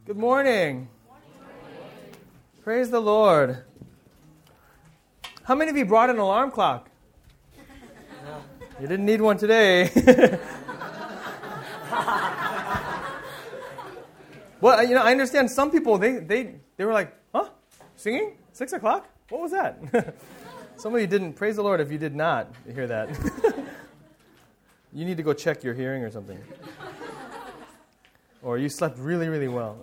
Good morning. Praise the Lord. How many of you brought an alarm clock? You didn't need one today. Well, I understand some people, they were like, huh? Singing? 6 o'clock? What was that? Some of you didn't. Praise the Lord if you did not hear that. You need to go check your hearing or something. Or you slept really, really well.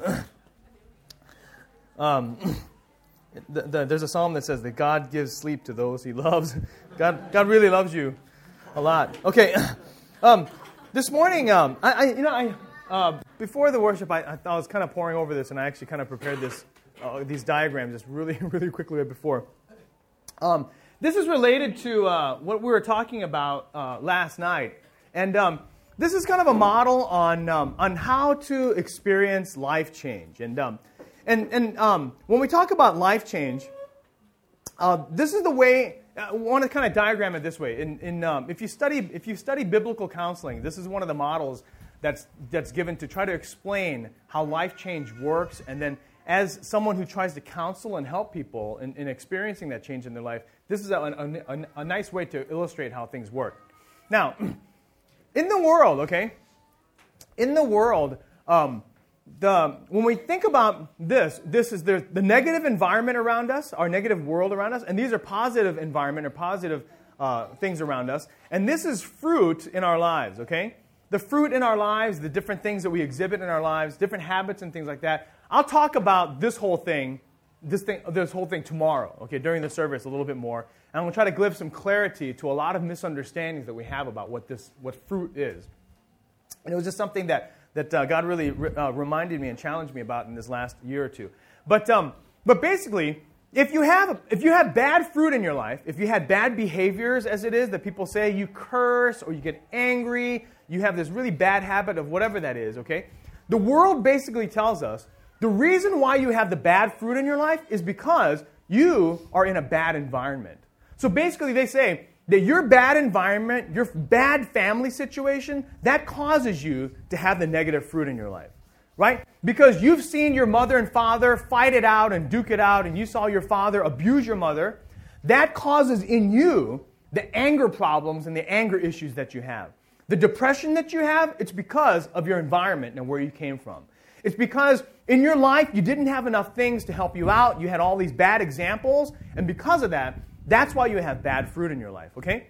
There's a psalm that says that God gives sleep to those He loves. God really loves you a lot. Okay, this morning, before the worship, I was kind of poring over this, and I actually kind of prepared these diagrams just really, really quickly right before. This is related to what we were talking about last night, and this is kind of a model on how to experience life change. And when we talk about life change, this is the way. I want to kind of diagram it this way. If you study biblical counseling, this is one of the models that's given to try to explain how life change works. And then, as someone who tries to counsel and help people in experiencing that change in their life, this is a nice way to illustrate how things work. Now, in the world, when we think about this is the negative environment around us, our negative world around us, and these are positive environment or positive things around us, and this is fruit in our lives, okay? The fruit in our lives, the different things that we exhibit in our lives, different habits and things like that. I'll talk about this whole thing tomorrow, okay, during the service a little bit more, and I'm going to try to give some clarity to a lot of misunderstandings that we have about what fruit is. And it was just something that God really reminded me and challenged me about in this last year or two. But basically, if you have bad fruit in your life, if you had bad behaviors, as it is, that people say, you curse or you get angry, you have this really bad habit of whatever that is, okay? The world basically tells us the reason why you have the bad fruit in your life is because you are in a bad environment. So basically they say that your bad environment, your bad family situation, that causes you to have the negative fruit in your life, right? Because you've seen your mother and father fight it out and duke it out, and you saw your father abuse your mother, that causes in you the anger problems and the anger issues that you have. The depression that you have, it's because of your environment and where you came from. It's because in your life you didn't have enough things to help you out. You had all these bad examples, and because of that, that's why you have bad fruit in your life, okay?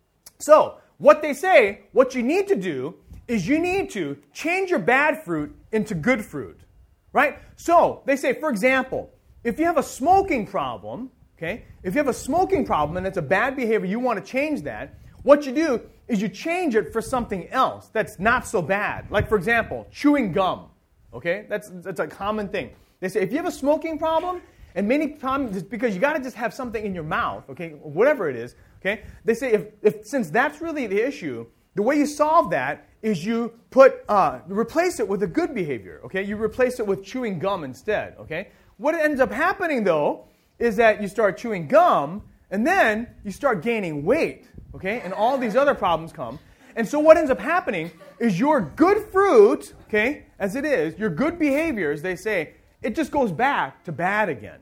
So, what they say, what you need to do is you need to change your bad fruit into good fruit, right? So, they say, for example, if you have a smoking problem, okay? If you have a smoking problem and it's a bad behavior, you want to change that, what you do is you change it for something else that's not so bad. Like, for example, chewing gum, okay? That's a common thing. They say, if you have a smoking problem, and many times it's because you got to just have something in your mouth, okay, whatever it is, okay? They say if since that's really the issue, the way you solve that is you replace it with a good behavior, okay? You replace it with chewing gum instead, okay? What ends up happening, though, is that you start chewing gum, and then you start gaining weight, okay? And all these other problems come. And so what ends up happening is your good fruit, okay, as it is, your good behaviors, they say, it just goes back to bad again.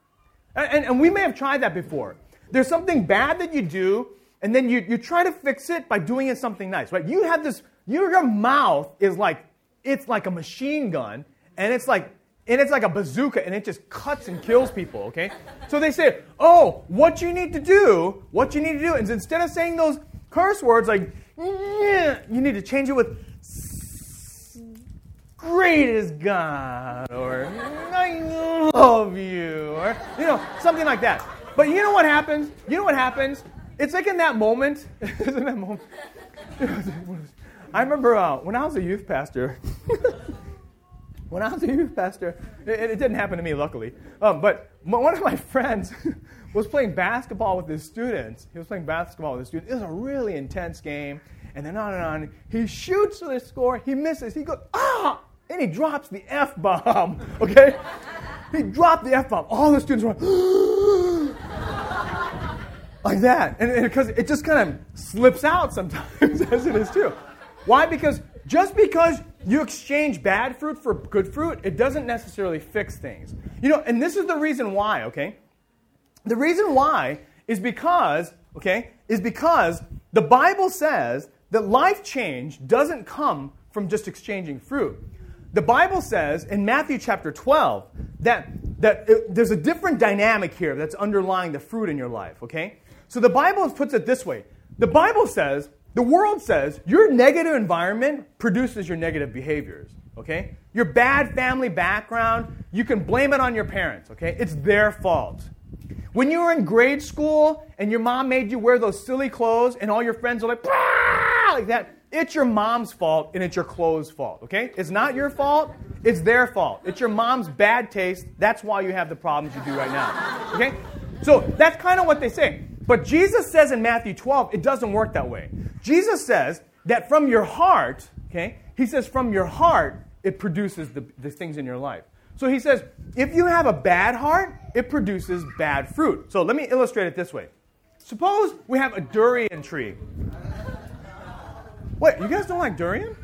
And we may have tried that before. There's something bad that you do, and then you try to fix it by doing it something nice, right? You have this, your mouth is like, it's like a machine gun, and it's like a bazooka, and it just cuts and kills people, okay? So they say, what you need to do is instead of saying those curse words like, you need to change it with, great is God, or I love you, or, something like that. But you know what happens? It's like in that moment, I remember when I was a youth pastor, it didn't happen to me, luckily, but one of my friends was playing basketball with his students. It was a really intense game, and then on and on. He shoots for the score, he misses, he goes, and he drops the F-bomb, okay? He dropped the F-bomb. All the students were like that. And because it just kind of slips out sometimes, as it is too. Why? Because just because you exchange bad fruit for good fruit, it doesn't necessarily fix things. You know, and this is the reason why, okay? The reason why is because the Bible says that life change doesn't come from just exchanging fruit. The Bible says in Matthew chapter 12 that there's a different dynamic here that's underlying the fruit in your life, okay? So the Bible puts it this way. The Bible says, the world says, your negative environment produces your negative behaviors, okay? Your bad family background, you can blame it on your parents, okay? It's their fault. When you were in grade school and your mom made you wear those silly clothes and all your friends are like, "Bah!" like that, it's your mom's fault and it's your clothes' fault, okay? It's not your fault, it's their fault. It's your mom's bad taste. That's why you have the problems you do right now, okay? So that's kind of what they say. But Jesus says in Matthew 12, it doesn't work that way. Jesus says that from your heart, okay, he says from your heart, it produces the things in your life. So he says, if you have a bad heart, it produces bad fruit. So let me illustrate it this way. Suppose we have a durian tree. Wait, you guys don't like durian?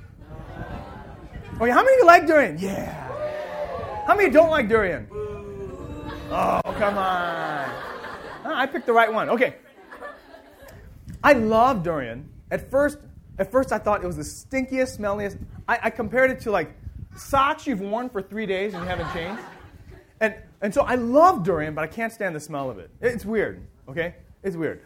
Oh, yeah, how many of you like durian? Yeah. How many don't like durian? Oh, come on. I picked the right one. Okay. I love durian. At first I thought it was the stinkiest, smelliest. I compared it to like socks you've worn for 3 days and you haven't changed. And so I love durian, but I can't stand the smell of it. It's weird, okay? It's weird.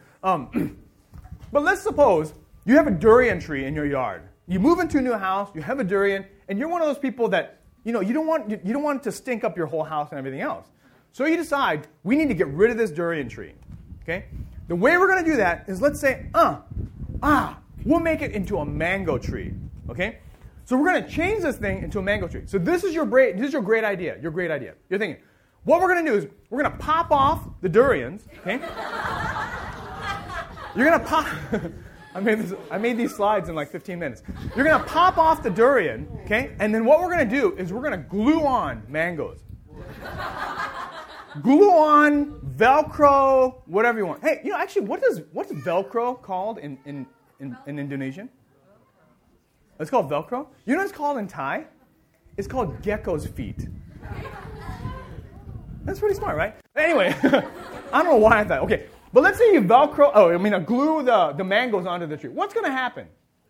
But let's suppose you have a durian tree in your yard. You move into a new house, you have a durian, and you're one of those people that, you don't want it to stink up your whole house and everything else. So you decide, we need to get rid of this durian tree, okay? The way we're going to do that is let's say, we'll make it into a mango tree, okay? So we're going to change this thing into a mango tree. So this is your great idea, You're thinking, what we're going to do is we're going to pop off the durians, okay? You're going to pop... I made these slides in like 15 minutes. You're going to pop off the durian, okay? And then what we're going to do is we're going to glue on mangoes. Glue on, Velcro, whatever you want. Hey, actually, what's Velcro called in Indonesian? It's called Velcro. You know what it's called in Thai? It's called gecko's feet. That's pretty smart, right? Anyway, I don't know why I thought. Okay, but let's say you Velcro, glue the mangoes onto the tree. What's going to happen?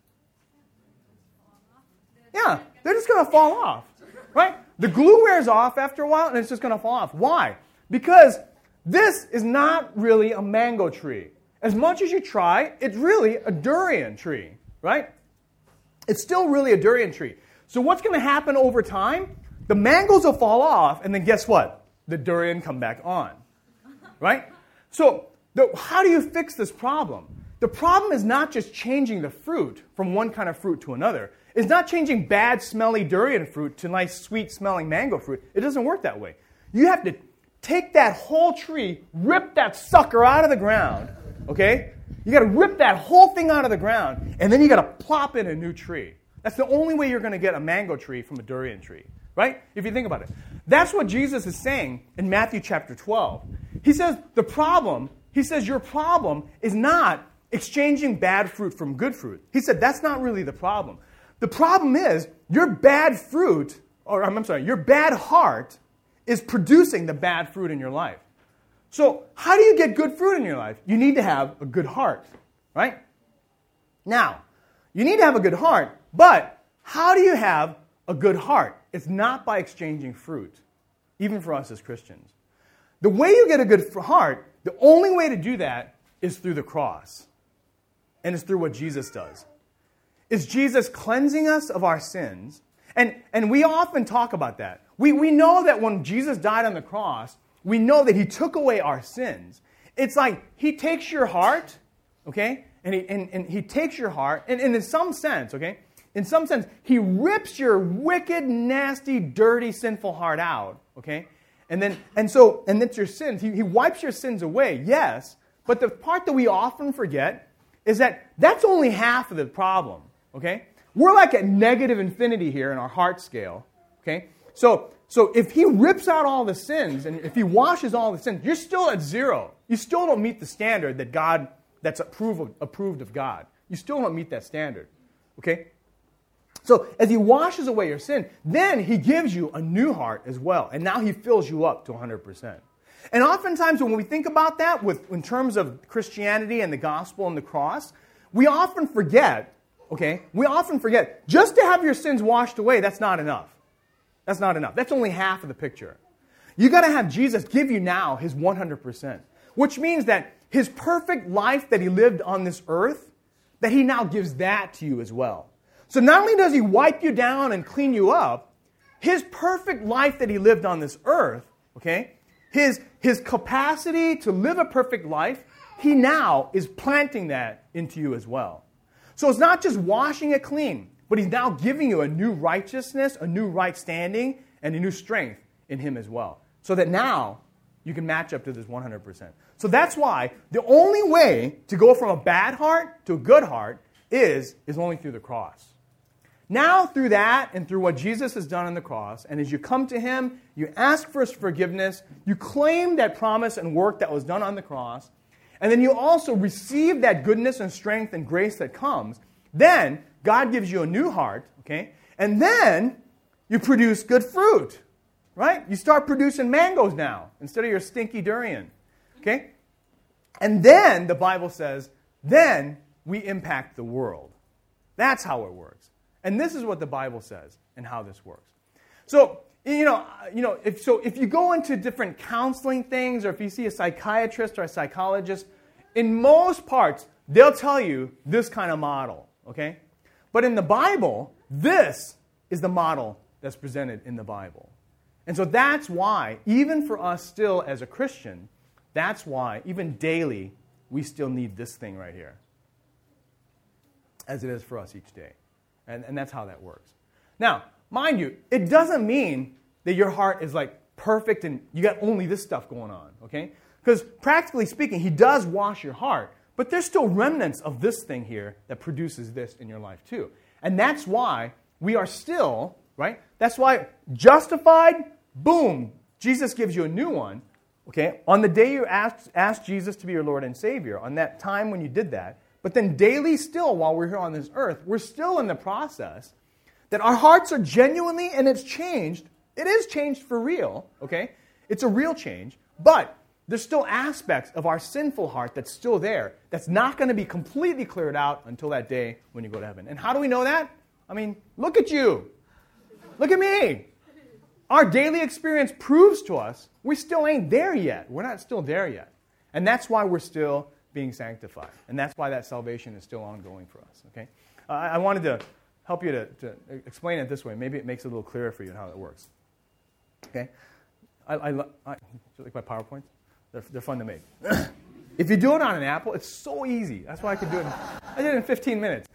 Yeah, they're just going to fall off, right? The glue wears off after a while, and it's just going to fall off. Why? Because this is not really a mango tree. As much as you try, it's really a durian tree, right? It's still really a durian tree. So what's going to happen over time? The mangoes will fall off, and then guess what? The durian come back on, right? So how do you fix this problem? The problem is not just changing the fruit from one kind of fruit to another. It's not changing bad, smelly durian fruit to nice, sweet-smelling mango fruit. It doesn't work that way. You have to take that whole tree, rip that sucker out of the ground, okay? You got to rip that whole thing out of the ground, and then you got to plop in a new tree. That's the only way you're going to get a mango tree from a durian tree, right? If you think about it. That's what Jesus is saying in Matthew chapter 12. He says your problem is not exchanging bad fruit from good fruit. He said that's not really the problem. The problem is your bad heart is producing the bad fruit in your life. So how do you get good fruit in your life? You need to have a good heart, right? Now, you need to have a good heart, but how do you have a good heart? It's not by exchanging fruit, even for us as Christians. The way you get a good heart, the only way to do that is through the cross. And it's through what Jesus does. It's Jesus cleansing us of our sins. And we often talk about that. We know that when Jesus died on the cross, we know that he took away our sins. It's like he takes your heart, okay? And he takes your heart, and in some sense, okay? In some sense, he rips your wicked, nasty, dirty, sinful heart out, okay? And that's your sins. He wipes your sins away, yes. But the part that we often forget is that that's only half of the problem, okay? We're like at negative infinity here in our heart scale, okay? So if he rips out all the sins, and if he washes all the sins, you're still at zero. You still don't meet the standard that's approved of God. You still don't meet that standard, okay? So as he washes away your sin, then he gives you a new heart as well. And now he fills you up to 100%. And oftentimes when we think about that in terms of Christianity and the gospel and the cross, we often forget, just to have your sins washed away, that's not enough. That's not enough. That's only half of the picture. You got to have Jesus give you now his 100%, which means that his perfect life that he lived on this earth, that he now gives that to you as well. So not only does he wipe you down and clean you up, his perfect life that he lived on this earth, his capacity to live a perfect life, he now is planting that into you as well. So it's not just washing it clean, but he's now giving you a new righteousness, a new right standing, and a new strength in him as well. So that now you can match up to this 100%. So that's why the only way to go from a bad heart to a good heart is only through the cross. Now through that and through what Jesus has done on the cross, and as you come to him, you ask for his forgiveness, you claim that promise and work that was done on the cross, and then you also receive that goodness and strength and grace that comes, then God gives you a new heart, and then you produce good fruit, right? You start producing mangoes now instead of your stinky durian, And then, the Bible says, then we impact the world. That's how it works. And this is what the Bible says and how this works. So, if you go into different counseling things, or if you see a psychiatrist or a psychologist, in most parts, they'll tell you this kind of model, But in the Bible, this is the model that's presented in the Bible. And so that's why, even for us still as a Christian, that's why, even daily, we still need this thing right here, as it is for us each day. And that's how that works. Now, mind you, it doesn't mean that your heart is like perfect and you got only this stuff going on, Because practically speaking, he does wash your heart, but there's still remnants of this thing here that produces this in your life too. And that's why we are still, That's why justified, boom, Jesus gives you a new one, On the day you asked Jesus to be your Lord and Savior, on that time when you did that, but then daily still, while we're here on this earth, we're still in the process that our hearts are genuinely, and it's changed. It is changed for real, It's a real change, but there's still aspects of our sinful heart that's still there, that's not going to be completely cleared out until that day when you go to heaven. And how do we know that? I mean, look at you. Look at me. Our daily experience proves to us we still ain't there yet. We're not still there yet. And that's why we're still being sanctified. And that's why that salvation is still ongoing for us, I wanted to help you to explain it this way. Maybe it makes it a little clearer for you how it works, I like my PowerPoints? They're fun to make. If you do it on an Apple, it's so easy. That's why I could do it. I did it in 15 minutes.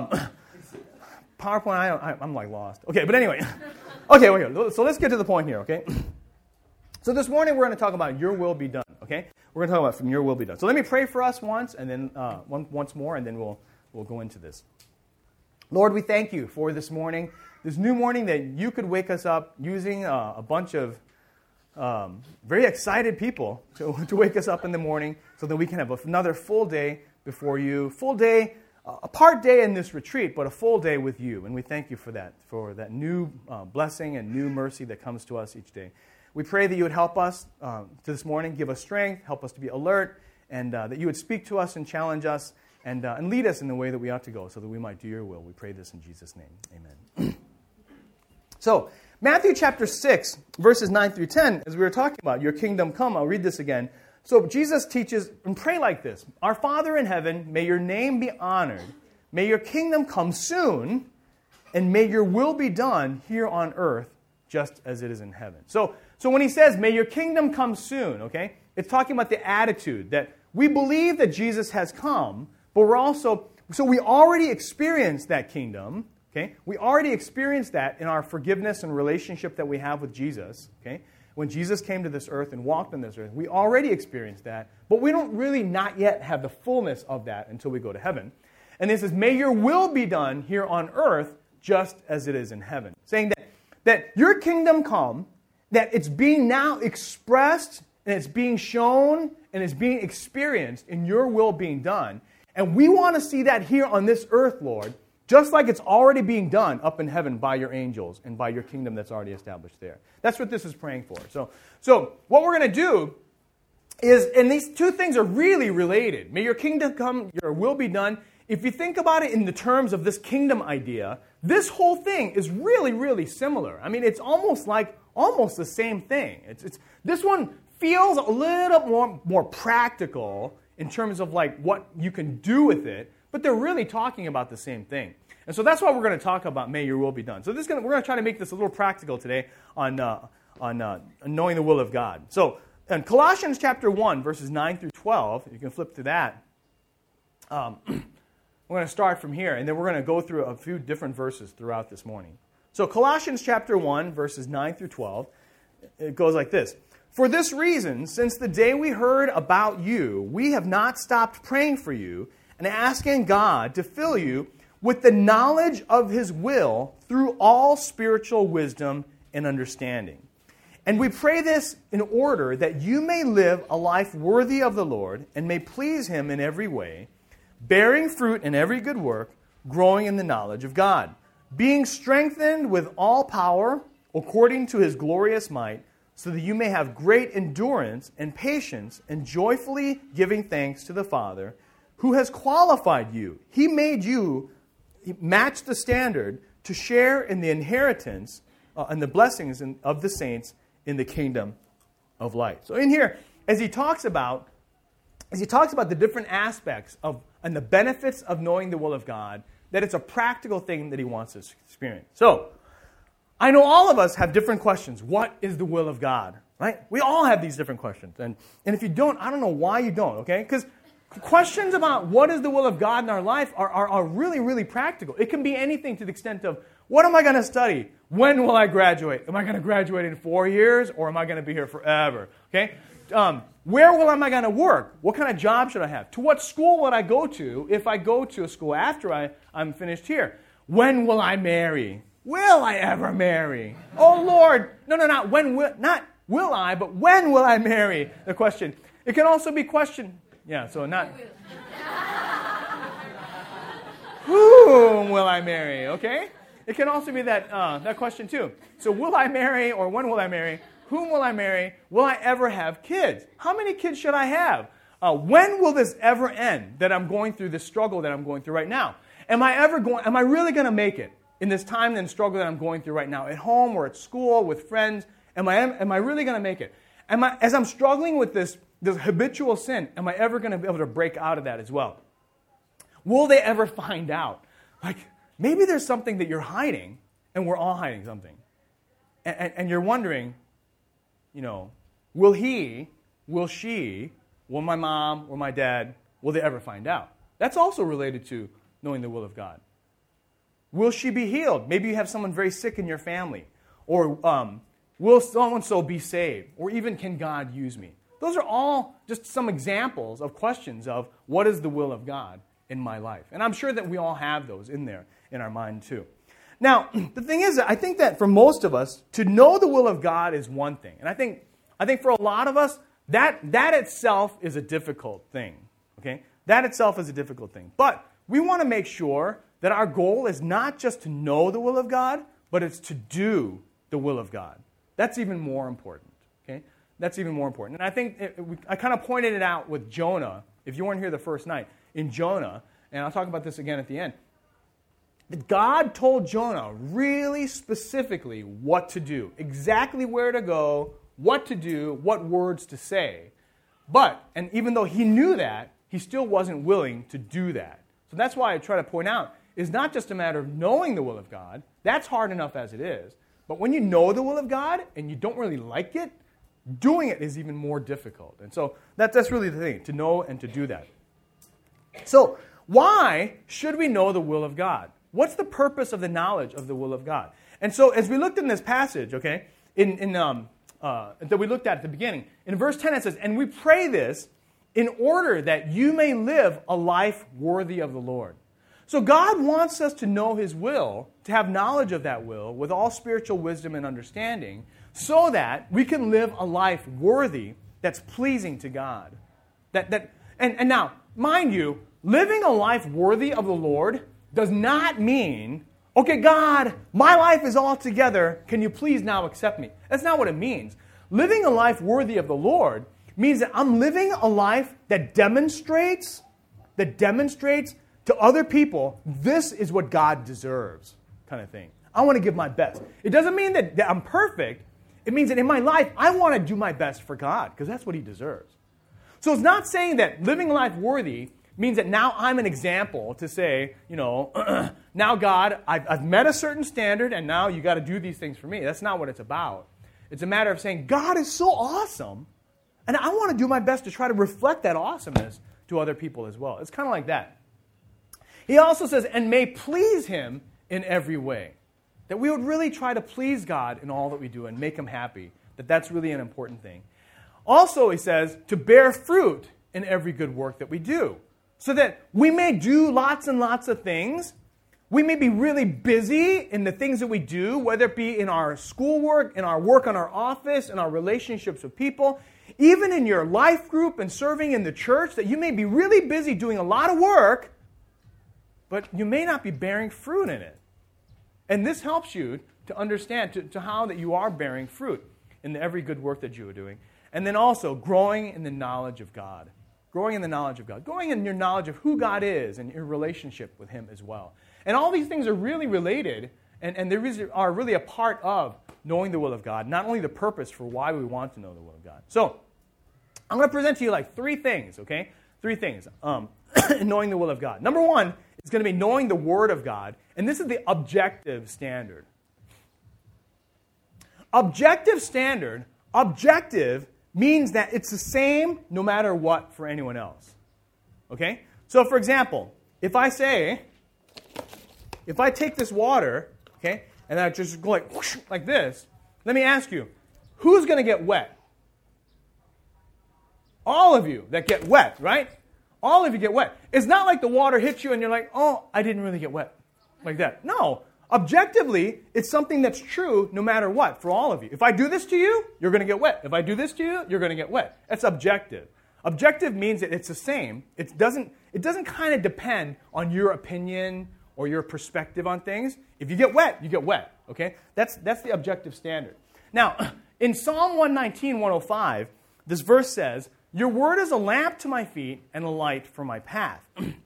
PowerPoint, I'm like lost. But anyway. So let's get to the point here, So this morning we're going to talk about your will be done, We're going to talk about from your will be done. So let me pray for us once, and then once more, and then we'll go into this. Lord, we thank you for this morning, this new morning that you could wake us up using a bunch of very excited people to wake us up in the morning so that we can have another full day before you, full day, a part day in this retreat, but a full day with you. And we thank you for that new blessing and new mercy that comes to us each day. We pray that you would help us this morning, give us strength, help us to be alert, and that you would speak to us and challenge us and lead us in the way that we ought to go so that we might do your will. We pray this in Jesus' name. Amen. So, Matthew chapter 6, verses 9 through 10, as we were talking about, your kingdom come. I'll read this again. So Jesus teaches, and pray like this. Our Father in heaven, may your name be honored. May your kingdom come soon, and may your will be done here on earth just as it is in heaven. So when he says, may your kingdom come soon, it's talking about the attitude that we believe that Jesus has come, but we already experienced that kingdom, We already experienced that in our forgiveness and relationship that we have with Jesus, When Jesus came to this earth and walked on this earth, we already experienced that, but we don't really not yet have the fullness of that until we go to heaven. And it says, may your will be done here on earth just as it is in heaven. Saying that your kingdom come, that it's being now expressed, and it's being shown, and it's being experienced in your will being done. And we want to see that here on this earth, Lord, just like it's already being done up in heaven by your angels and by your kingdom that's already established there. That's what this is praying for. So what we're going to do is, and these two things are really related. May your kingdom come, your will be done. If you think about it in the terms of this kingdom idea, this whole thing is really, really similar. I mean, it's almost the same thing. This one feels a little more practical in terms of like what you can do with it, but they're really talking about the same thing. And so that's why we're going to talk about may your will be done. So we're going to try to make this a little practical today on knowing the will of God. So in Colossians chapter 1, verses 9 through 12, you can flip to that. We're going to start from here, and then we're going to go through a few different verses throughout this morning. So Colossians chapter 1, verses 9 through 12, it goes like this. For this reason, since the day we heard about you, we have not stopped praying for you and asking God to fill you with the knowledge of His will through all spiritual wisdom and understanding. And we pray this in order that you may live a life worthy of the Lord and may please Him in every way, bearing fruit in every good work, growing in the knowledge of God, being strengthened with all power according to His glorious might, so that you may have great endurance and patience and joyfully giving thanks to the Father who has qualified you. He made you match the standard to share in the inheritance and the blessings of the saints in the kingdom of light. So in here, as he talks about the different aspects of and the benefits of knowing the will of God, that it's a practical thing that he wants us to experience. So, I know all of us have different questions. What is the will of God? Right? We all have these different questions. And if you don't, I don't know why you don't, okay? Because questions about what is the will of God in our life are really, really practical. It can be anything to the extent of, what am I going to study? When will I graduate? Am I going to graduate in 4 years, or am I going to be here forever? Okay? Where am I going to work? What kind of job should I have? To what school would I go to if I go to a school after I'm finished here? When will I marry? Will I ever marry? Oh, Lord. No, not will I, but when will I marry? The question. It can also be question. Yeah, so not. Whom will I marry? Okay? It can also be that question too. So will I marry, or when will I marry? Whom will I marry? Will I ever have kids? How many kids should I have? When will this ever end that I'm going through, this struggle that I'm going through right now? Am I really going to make it in this time and struggle that I'm going through right now, at home or at school, with friends? Am I really going to make it? As I'm struggling with this habitual sin, am I ever going to be able to break out of that as well? Will they ever find out? Like, maybe there's something that you're hiding, and we're all hiding something. And you're wondering, will he, will she, will my mom or my dad, will they ever find out? That's also related to knowing the will of God. Will she be healed? Maybe you have someone very sick in your family. Or will so-and-so be saved? Or even, can God use me? Those are all just some examples of questions of what is the will of God in my life. And I'm sure that we all have those in there in our mind too. Now, the thing is, I think that for most of us, to know the will of God is one thing. And I think for a lot of us, that itself is a difficult thing. Okay? That itself is a difficult thing. But we want to make sure that our goal is not just to know the will of God, but it's to do the will of God. That's even more important. Okay? That's even more important. And I think I kind of pointed it out with Jonah. If you weren't here the first night, in Jonah, and I'll talk about this again at the end, that God told Jonah really specifically what to do, exactly where to go, what to do, what words to say. And even though he knew that, he still wasn't willing to do that. So that's why I try to point out, it's not just a matter of knowing the will of God. That's hard enough as it is. But when you know the will of God and you don't really like it, doing it is even more difficult. And so that's really the thing, to know and to do that. So why should we know the will of God? What's the purpose of the knowledge of the will of God? And so as we looked in this passage, okay, that we looked at the beginning, in verse 10 it says, and we pray this in order that you may live a life worthy of the Lord. So God wants us to know His will, to have knowledge of that will, with all spiritual wisdom and understanding, so that we can live a life worthy that's pleasing to God. And now, mind you, living a life worthy of the Lord does not mean, okay, God, my life is all together. Can you please now accept me? That's not what it means. Living a life worthy of the Lord means that I'm living a life that demonstrates to other people, this is what God deserves, kind of thing. I want to give my best. It doesn't mean that I'm perfect. It means that in my life, I want to do my best for God, because that's what He deserves. So it's not saying that living a life worthy means that now I'm an example to say, now God, I've met a certain standard, and now you got to do these things for me. That's not what it's about. It's a matter of saying, God is so awesome, and I want to do my best to try to reflect that awesomeness to other people as well. It's kind of like that. He also says, and may please Him in every way. That we would really try to please God in all that we do and make Him happy. That's really an important thing. Also, he says, to bear fruit in every good work that we do. So that we may do lots and lots of things. We may be really busy in the things that we do, whether it be in our schoolwork, in our work on our office, in our relationships with people, even in your life group and serving in the church, that you may be really busy doing a lot of work, but you may not be bearing fruit in it. And this helps you to understand to how that you are bearing fruit in every good work that you are doing. And then also growing in the knowledge of God. Growing in the knowledge of God. Growing in your knowledge of who God is and your relationship with Him as well. And all these things are really related, and they are really a part of knowing the will of God, not only the purpose for why we want to know the will of God. So, I'm going to present to you like three things, okay? Three things in knowing the will of God. Number one is going to be knowing the Word of God, and this is the objective standard. Objective standard, objective means that it's the same no matter what for anyone else. Okay? So, for example, if I take this water, okay, and I just go like, whoosh, like this, let me ask you, who's going to get wet? All of you that get wet, right? All of you get wet. It's not like the water hits you and you're like, oh, I didn't really get wet. Like that. No. Objectively, it's something that's true no matter what for all of you. If I do this to you, you're going to get wet. If I do this to you, you're going to get wet. That's objective. Objective means that it's the same. It doesn't kind of depend on your opinion or your perspective on things. If you get wet, you get wet. Okay? That's the objective standard. Now, in Psalm 119, 105, this verse says, your word is a lamp to my feet and a light for my path.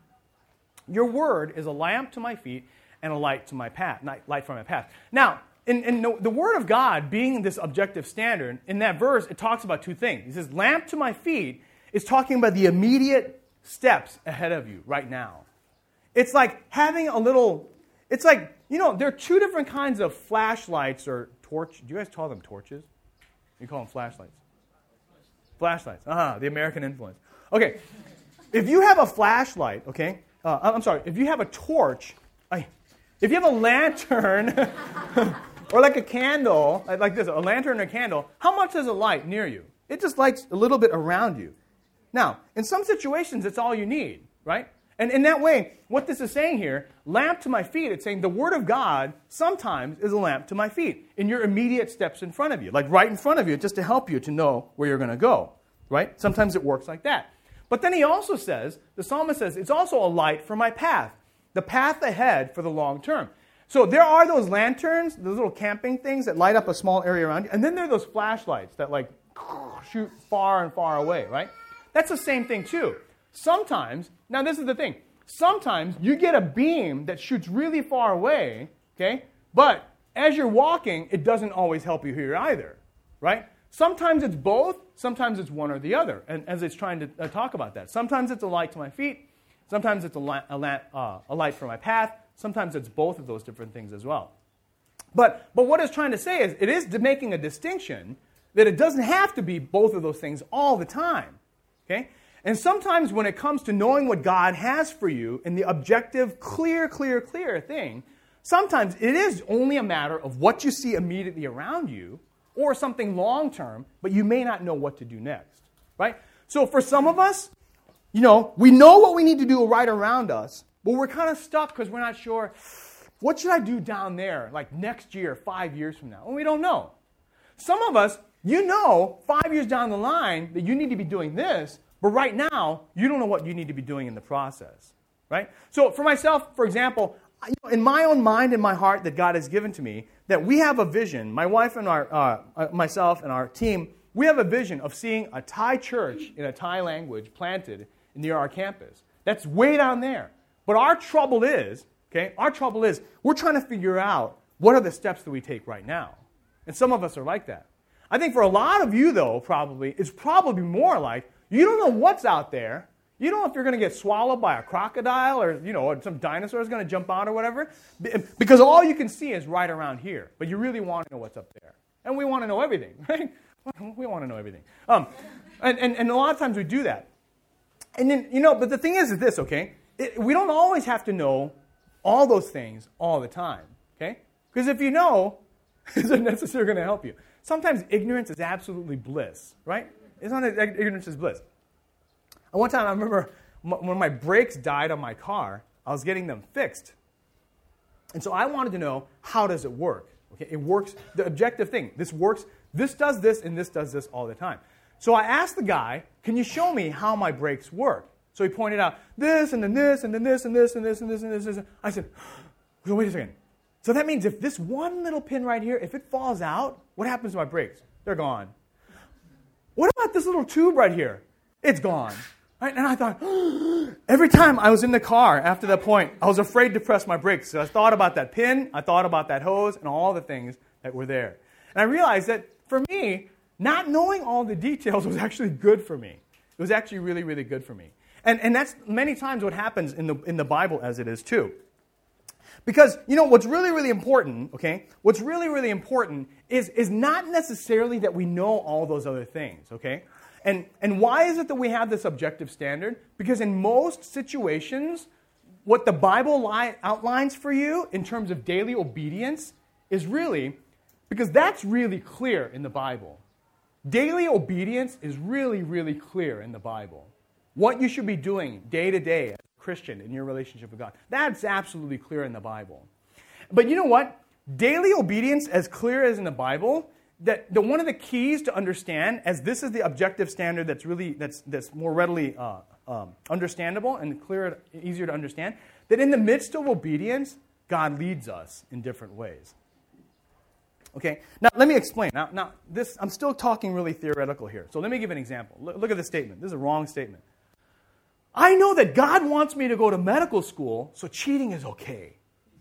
Your word is a lamp to my feet and a light to my path, light for my path. Now, in the Word of God being this objective standard, in that verse, it talks about two things. It says, lamp to my feet is talking about the immediate steps ahead of you right now. It's like having a little, it's like, there are two different kinds of flashlights or torch. Do you guys call them torches? You call them flashlights. Flashlights. The American influence. Okay. If you have a flashlight, okay, if you have a torch, if you have a lantern, or like a candle, like this, a lantern or a candle, how much does it light near you? It just lights a little bit around you. Now, in some situations, it's all you need, right? And in that way, what this is saying here, lamp to my feet, it's saying the Word of God sometimes is a lamp to my feet in your immediate steps in front of you, like right in front of you, just to help you to know where you're going to go, right? Sometimes it works like that. But then he also says, the psalmist says, it's also a light for my path. The path ahead for the long term. So there are those lanterns, those little camping things that light up a small area around you. And then there are those flashlights that like shoot far and far away, right? That's the same thing too. Sometimes, now this is the thing. Sometimes you get a beam that shoots really far away, okay? But as you're walking, it doesn't always help you here either, right? Sometimes it's both. Sometimes it's one or the other. And as it's trying to talk about that. Sometimes it's a light to my feet. Sometimes it's a light for my path. Sometimes it's both of those different things as well. But what it's trying to say is, it is making a distinction that it doesn't have to be both of those things all the time. Okay? And sometimes when it comes to knowing what God has for you in the objective, clear thing, sometimes it is only a matter of what you see immediately around you or something long-term, but you may not know what to do next. Right? So for some of us, we know what we need to do right around us, but we're kind of stuck because we're not sure, what should I do down there, like next year, 5 years from now? Well, we don't know. Some of us, 5 years down the line that you need to be doing this, but right now, you don't know what you need to be doing in the process, right? So for myself, for example, in my own mind and my heart that God has given to me, that we have a vision, my wife and myself and our team, we have a vision of seeing a Thai church in a Thai language planted near our campus. That's way down there. But our trouble is, we're trying to figure out what are the steps that we take right now. And some of us are like that. I think for a lot of you, though, it's probably more like you don't know what's out there. You don't know if you're going to get swallowed by a crocodile or, or some dinosaur is going to jump out or whatever. Because all you can see is right around here. But you really want to know what's up there. And we want to know everything, right? We want to know everything. And a lot of times we do that. And then, but the thing is this, okay? We don't always have to know all those things all the time, okay? Because if you know, isn't necessarily going to help you. Sometimes ignorance is absolutely bliss, right? It's not ignorance is bliss. And one time I remember when my brakes died on my car, I was getting them fixed. And so I wanted to know, how does it work? Okay, it works, the objective thing. This works, this does this, and this does this all the time. So I asked the guy, can you show me how my brakes work? So he pointed out this, and then this, and then this, and this, and this, and this, and this. I said, so wait a second. So that means if this one little pin right here, if it falls out, what happens to my brakes? They're gone. What about this little tube right here? It's gone. Right? And I thought, every time I was in the car after that point, I was afraid to press my brakes. So I thought about that pin, I thought about that hose, and all the things that were there. And I realized that for me, not knowing all the details was actually good for me. It was actually really, really good for me. And that's many times what happens in the Bible as it is too. Because, what's really, really important, okay? What's really, really important is not necessarily that we know all those other things, okay? And why is it that we have this objective standard? Because in most situations, what the Bible outlines for you in terms of daily obedience is really, because that's really clear in the Bible. Daily obedience is really, really clear in the Bible. What you should be doing day to day as a Christian in your relationship with God. That's absolutely clear in the Bible. But you know what? Daily obedience, as clear as in the Bible, that one of the keys to understand, as this is the objective standard that's more readily understandable and clearer, easier to understand, that in the midst of obedience, God leads us in different ways. Okay, now let me explain. Now this, I'm still talking really theoretical here. So let me give an example. Look at this statement. This is a wrong statement. I know that God wants me to go to medical school, so cheating is okay.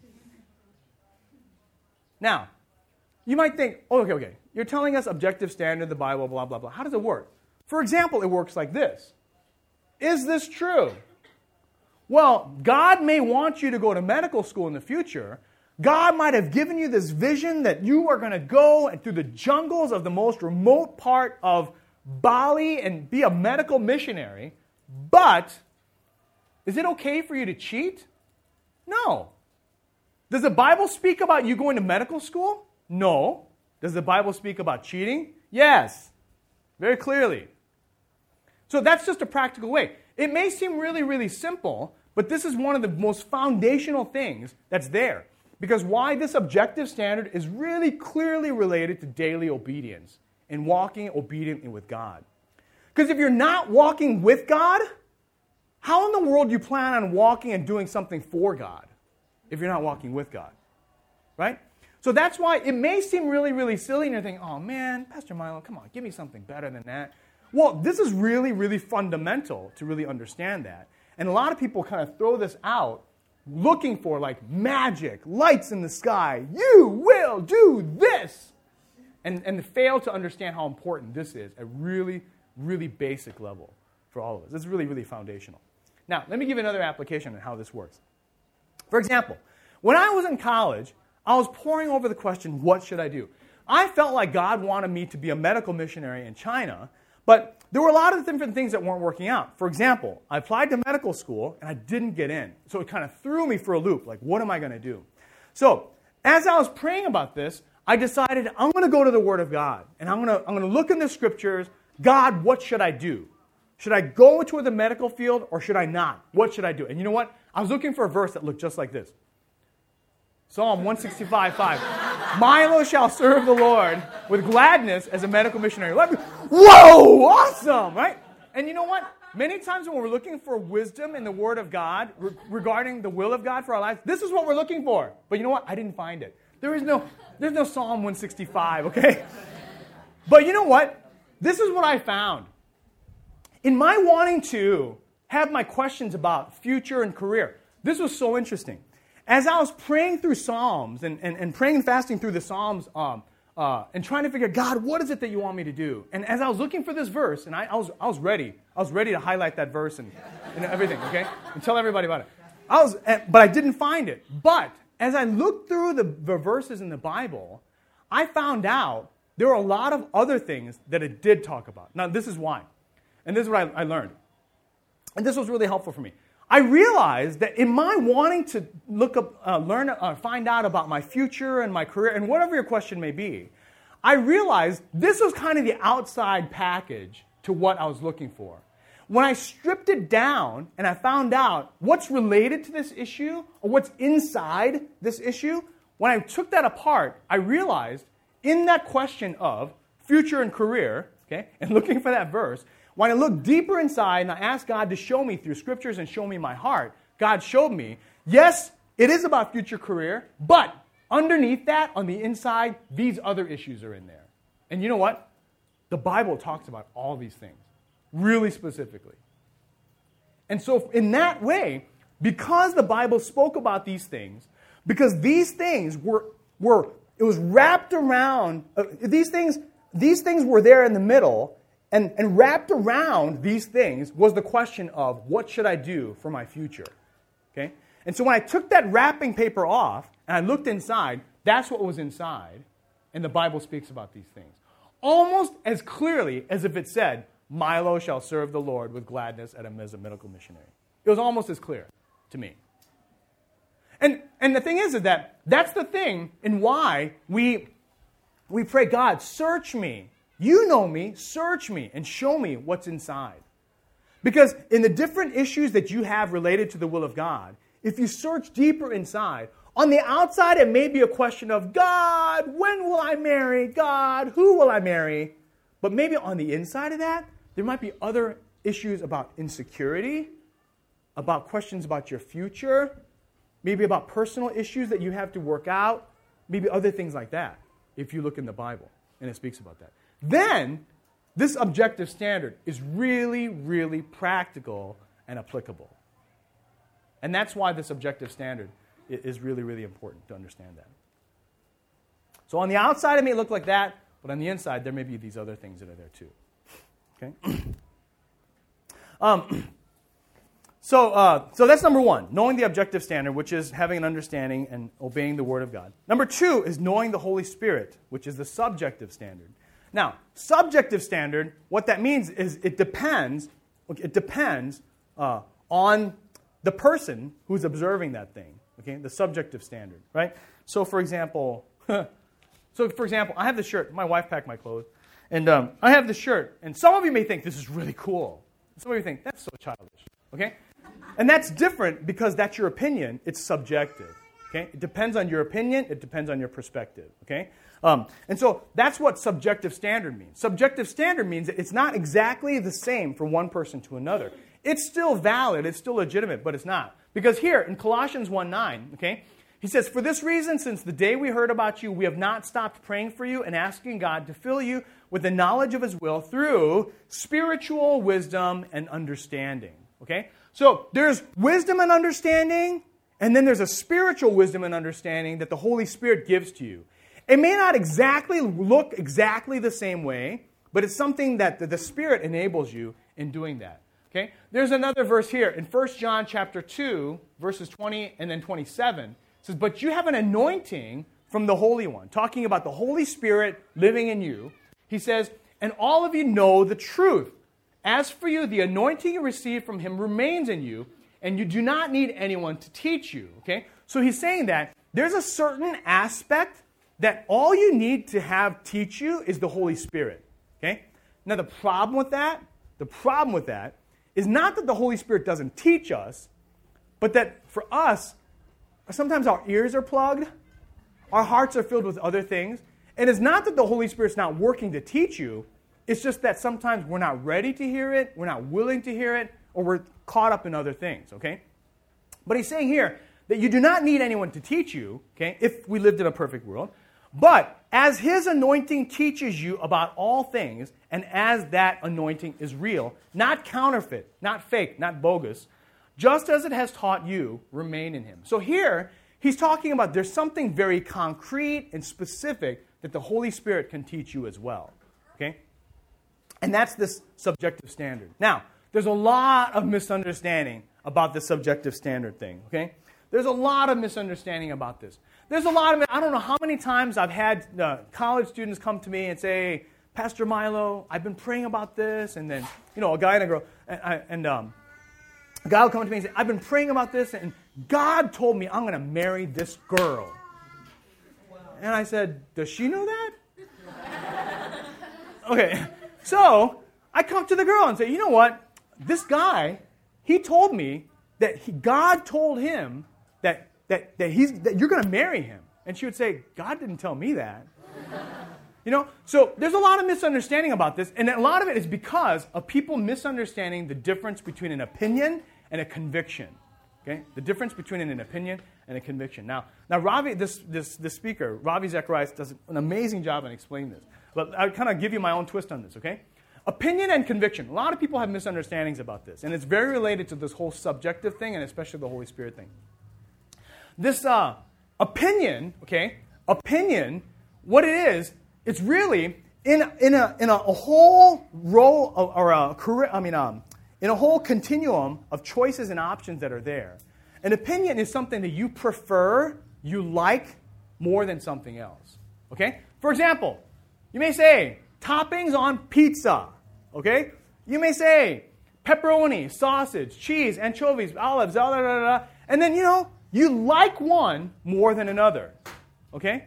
Now, you might think, okay. You're telling us objective standard, the Bible, blah, blah, blah. How does it work? For example, it works like this. Is this true? Well, God may want you to go to medical school in the future. God might have given you this vision that you are going to go through the jungles of the most remote part of Bali and be a medical missionary. But is it okay for you to cheat? No. Does the Bible speak about you going to medical school? No. Does the Bible speak about cheating? Yes. Very clearly. So that's just a practical way. It may seem really, really simple, but this is one of the most foundational things that's there. Because why? This objective standard is really clearly related to daily obedience and walking obediently with God. Because if you're not walking with God, how in the world do you plan on walking and doing something for God if you're not walking with God? Right? So that's why it may seem really, really silly, and you're thinking, oh man, Pastor Milo, come on, give me something better than that. Well, this is really, really fundamental to really understand that. And a lot of people kind of throw this out looking for like magic, lights in the sky, you will do this, and fail to understand how important this is at really, really basic level for all of us. This is really, really foundational. Now, let me give you another application on how this works. For example, when I was in college, I was poring over the question, what should I do? I felt like God wanted me to be a medical missionary in China, but there were a lot of different things that weren't working out. For example, I applied to medical school, and I didn't get in. So it kind of threw me for a loop, like, what am I going to do? So as I was praying about this, I decided I'm going to go to the Word of God, and I'm going to look in the Scriptures. God, what should I do? Should I go toward the medical field, or should I not? What should I do? And you know what? I was looking for a verse that looked just like this. Psalm 165:5. Milo shall serve the Lord with gladness as a medical missionary. Whoa, awesome, right? And you know what? Many times when we're looking for wisdom in the Word of God regarding the will of God for our lives, this is what we're looking for. But you know what? I didn't find it. There's no Psalm 165, okay? But you know what? This is what I found. In my wanting to have my questions about future and career, this was so interesting. As I was praying through Psalms and praying and fasting through the Psalms and trying to figure, God, what is it that you want me to do? And as I was looking for this verse, and I was ready. I was ready to highlight that verse and everything, okay? And tell everybody about it. But I didn't find it. But as I looked through the verses in the Bible, I found out there were a lot of other things that it did talk about. Now, this is why. And this is what I learned. And this was really helpful for me. I realized that in my wanting to look up, find out about my future and my career, and whatever your question may be, I realized this was kind of the outside package to what I was looking for. When I stripped it down and I found out what's related to this issue or what's inside this issue, when I took that apart, I realized in that question of future and career, okay, and looking for that verse, when I looked deeper inside and I asked God to show me through scriptures and show me my heart, God showed me, yes, it is about future career, but underneath that, on the inside, these other issues are in there. And you know what? The Bible talks about all these things, really specifically. And so in that way, because the Bible spoke about these things, because these things it was wrapped around, these things were there in the middle, and wrapped around these things was the question of, what should I do for my future? Okay? And so when I took that wrapping paper off and I looked inside, that's what was inside. And the Bible speaks about these things. Almost as clearly as if it said, Milo shall serve the Lord with gladness as a medical missionary. It was almost as clear to me. And the thing is that that's the thing in why we pray, God, search me. You know me, search me, and show me what's inside. Because in the different issues that you have related to the will of God, if you search deeper inside, on the outside it may be a question of, God, when will I marry? God, who will I marry? But maybe on the inside of that, there might be other issues about insecurity, about questions about your future, maybe about personal issues that you have to work out, maybe other things like that, if you look in the Bible, and it speaks about that. Then, this objective standard is really, really practical and applicable. And that's why this objective standard is really, really important to understand that. So on the outside, it may look like that, but on the inside, there may be these other things that are there too. Okay? So that's number one, knowing the objective standard, which is having an understanding and obeying the Word of God. Number two is knowing the Holy Spirit, which is the subjective standard. Now, subjective standard, what that means is it depends on the person who's observing that thing. Okay, the subjective standard, right? So, for example, I have this shirt. My wife packed my clothes, and I have this shirt. And some of you may think this is really cool. Some of you think that's so childish. Okay, and that's different because that's your opinion. It's subjective. Okay, it depends on your opinion. It depends on your perspective. Okay. And so that's what subjective standard means. Subjective standard means that it's not exactly the same from one person to another. It's still valid, it's still legitimate, but it's not. Because here in Colossians 1:9, okay, he says, "For this reason, since the day we heard about you, we have not stopped praying for you and asking God to fill you with the knowledge of His will through spiritual wisdom and understanding." Okay? So there's wisdom and understanding, and then there's a spiritual wisdom and understanding that the Holy Spirit gives to you. It may not exactly look exactly the same way, but it's something that the Spirit enables you in doing that. Okay? There's another verse here in 1 John chapter 2, verses 20 and then 27. It says, "But you have an anointing from the Holy One," talking about the Holy Spirit living in you. He says, "And all of you know the truth. As for you, the anointing you received from Him remains in you, and you do not need anyone to teach you." Okay? So he's saying that there's a certain aspect that all you need to have teach you is the Holy Spirit. Okay? Now the problem with that is not that the Holy Spirit doesn't teach us, but that for us, sometimes our ears are plugged, our hearts are filled with other things, and it's not that the Holy Spirit's not working to teach you, It's just that sometimes we're not ready to hear it, we're not willing to hear it, or we're caught up in other things, okay? But he's saying here that you do not need anyone to teach you, okay, if we lived in a perfect world. But as his anointing teaches you about all things, and as that anointing is real, not counterfeit, not fake, not bogus, just as it has taught you, remain in him. So here, he's talking about there's something very concrete and specific that the Holy Spirit can teach you as well, okay? And that's this subjective standard. Now, there's a lot of misunderstanding about the subjective standard thing, okay? There's a lot of misunderstanding about this. There's a lot of, I don't know how many times I've had college students come to me and say, Pastor Milo, I've been praying about this, and then, a guy and a girl, and a guy will come to me and say, I've been praying about this, and God told me I'm going to marry this girl. Wow. And I said, does she know that? Okay, so I come to the girl and say, you know what? This guy, he told me that God told him that you're going to marry him. And she would say, God didn't tell me that. So there's a lot of misunderstanding about this, and a lot of it is because of people misunderstanding the difference between an opinion and a conviction. Okay? The difference between an opinion and a conviction. Now Ravi, this speaker, Ravi Zacharias, does an amazing job in explaining this. But I'll kind of give you my own twist on this, okay? Opinion and conviction. A lot of people have misunderstandings about this, and it's very related to this whole subjective thing, and especially the Holy Spirit thing. This opinion, what it is, it's really in a whole row in a whole continuum of choices and options that are there. An opinion is something that you prefer, you like more than something else. Okay? For example, you may say toppings on pizza. Okay? You may say pepperoni, sausage, cheese, anchovies, olives, and then you like one more than another. Okay?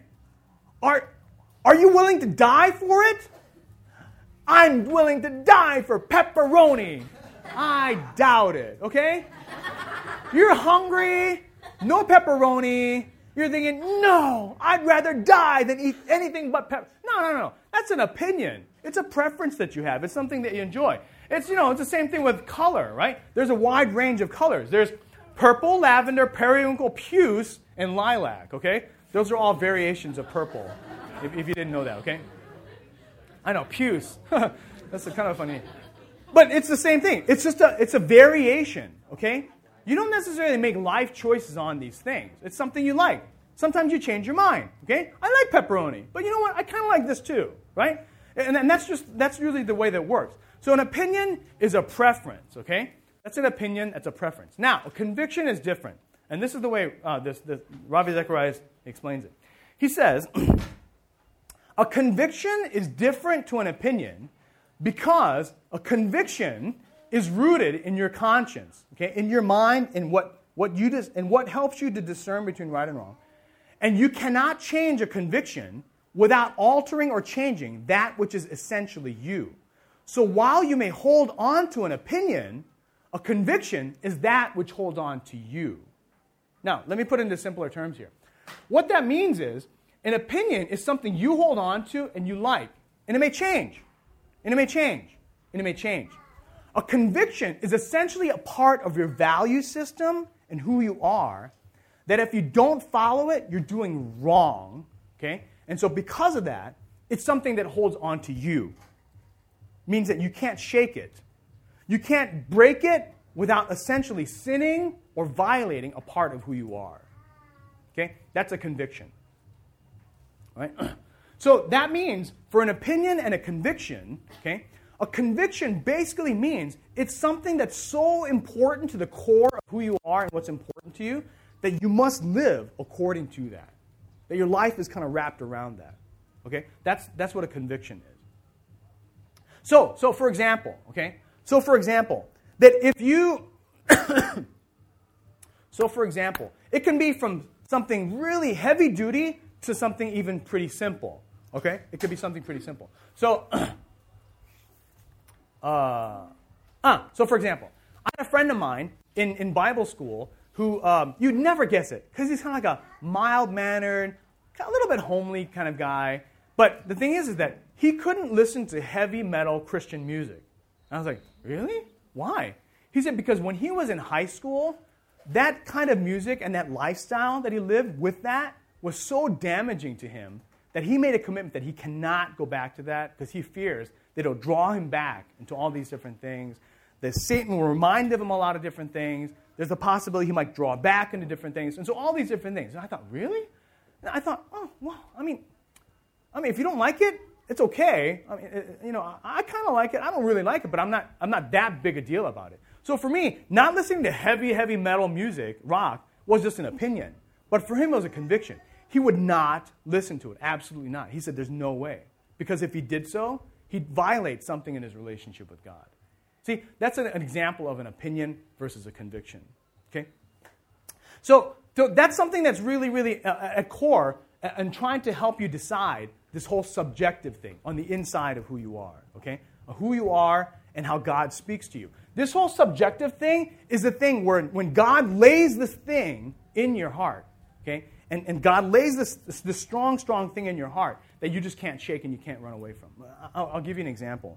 Are you willing to die for it? I'm willing to die for pepperoni. I doubt it. Okay? You're hungry, no pepperoni. You're thinking, no, I'd rather die than eat anything but pepper. No. That's an opinion. It's a preference that you have. It's something that you enjoy. It's the same thing with color, right? There's a wide range of colors. There's purple, lavender, periwinkle, puce, and lilac, okay? Those are all variations of purple, if you didn't know that, okay? I know, puce. That's kind of funny. But it's the same thing. It's a variation, okay? You don't necessarily make life choices on these things. It's something you like. Sometimes you change your mind, okay? I like pepperoni, but you know what? I kind of like this too, right? And that's really the way that works. So an opinion is a preference, okay? That's an opinion, that's a preference. Now, a conviction is different. And this is the way Ravi Zacharias explains it. He says, a conviction is different to an opinion because a conviction is rooted in your conscience, okay, in your mind, in what helps you to discern between right and wrong. And you cannot change a conviction without altering or changing that which is essentially you. So while you may hold on to an opinion, a conviction is that which holds on to you. Now, let me put it into simpler terms here. What that means is, an opinion is something you hold on to and you like. And it may change. And it may change. And it may change. A conviction is essentially a part of your value system and who you are, that if you don't follow it, you're doing wrong. Okay? And so because of that, it's something that holds on to you. It means that you can't shake it. You can't break it without essentially sinning or violating a part of who you are. Okay? That's a conviction. Right? So that means for an opinion and a conviction, okay, a conviction basically means it's something that's so important to the core of who you are and what's important to you that you must live according to that. That your life is kind of wrapped around that. Okay? That's what a conviction is. So for example, that if you so for example, it can be from something really heavy duty to something even pretty simple. Okay? It could be something pretty simple. So so for example, I had a friend of mine in Bible school who, you'd never guess it, because he's kind of like a mild-mannered, a little bit homely kind of guy. But the thing is that he couldn't listen to heavy metal Christian music. And I was like, really? Why? He said because when he was in high school, that kind of music and that lifestyle that he lived with that was so damaging to him that he made a commitment that he cannot go back to that because he fears that it'll draw him back into all these different things, that Satan will remind him a lot of different things. There's a possibility he might draw back into different things. And so all these different things. And I thought, really? And I thought, oh, well, I mean, if you don't like it, it's okay. I mean, I kind of like it. I don't really like it, but I'm not that big a deal about it. So for me, not listening to heavy metal music, rock, was just an opinion. But for him, it was a conviction. He would not listen to it. Absolutely not. He said there's no way. Because if he did so, he'd violate something in his relationship with God. See, that's an example of an opinion versus a conviction. Okay? So that's something that's really, really at core and trying to help you decide this whole subjective thing on the inside of who you are. Okay? Who you are and how God speaks to you. This whole subjective thing is the thing where when God lays this thing in your heart, okay, and God lays this strong thing in your heart that you just can't shake and you can't run away from. I'll give you an example.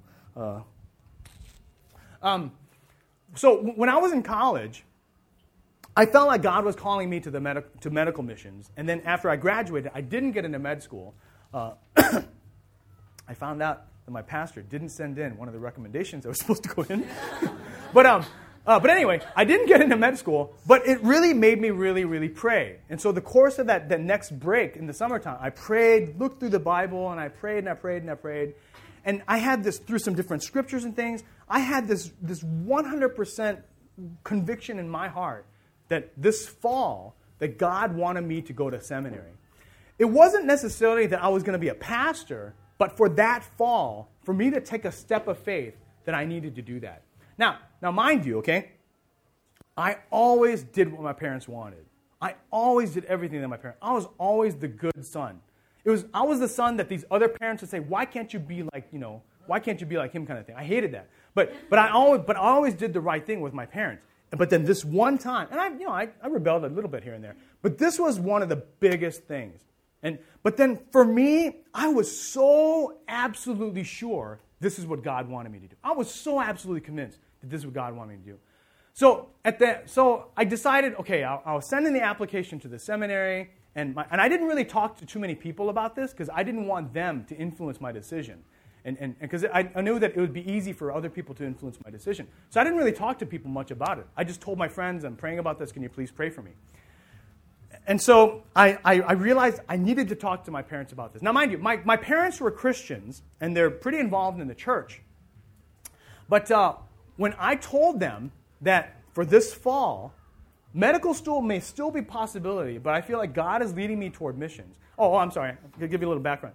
So when I was in college, I felt like God was calling me to medical missions. And then after I graduated, I didn't get into med school. I found out that my pastor didn't send in one of the recommendations I was supposed to go in. But anyway, I didn't get into med school, but it really made me really, really pray. And so the course of that next break in the summertime, I prayed, looked through the Bible, and I prayed and I prayed and I prayed. And I had this, through some different scriptures and things, I had this 100% conviction in my heart that this fall, that God wanted me to go to seminary. It wasn't necessarily that I was going to be a pastor, but for that fall, for me to take a step of faith, that I needed to do that. Now mind you, okay, I always did what my parents wanted. I always did everything that my parents, I was always the good son. I was the son that these other parents would say, why can't you be like, why can't you be like him kind of thing. I hated that. But I always did the right thing with my parents. But then this one time, and I rebelled a little bit here and there, but this was one of the biggest things. But then for me, I was so absolutely sure this is what God wanted me to do. I was so absolutely convinced that this is what God wanted me to do. So I decided, okay, I'll send in the application to the seminary, and I didn't really talk to too many people about this because I didn't want them to influence my decision. And because I knew that it would be easy for other people to influence my decision. So I didn't really talk to people much about it. I just told my friends, I'm praying about this, can you please pray for me? And so I realized I needed to talk to my parents about this. Now, mind you, my parents were Christians, and they're pretty involved in the church. But when I told them that for this fall, medical school may still be a possibility, but I feel like God is leading me toward missions. Oh, I'm sorry. I'll give you a little background.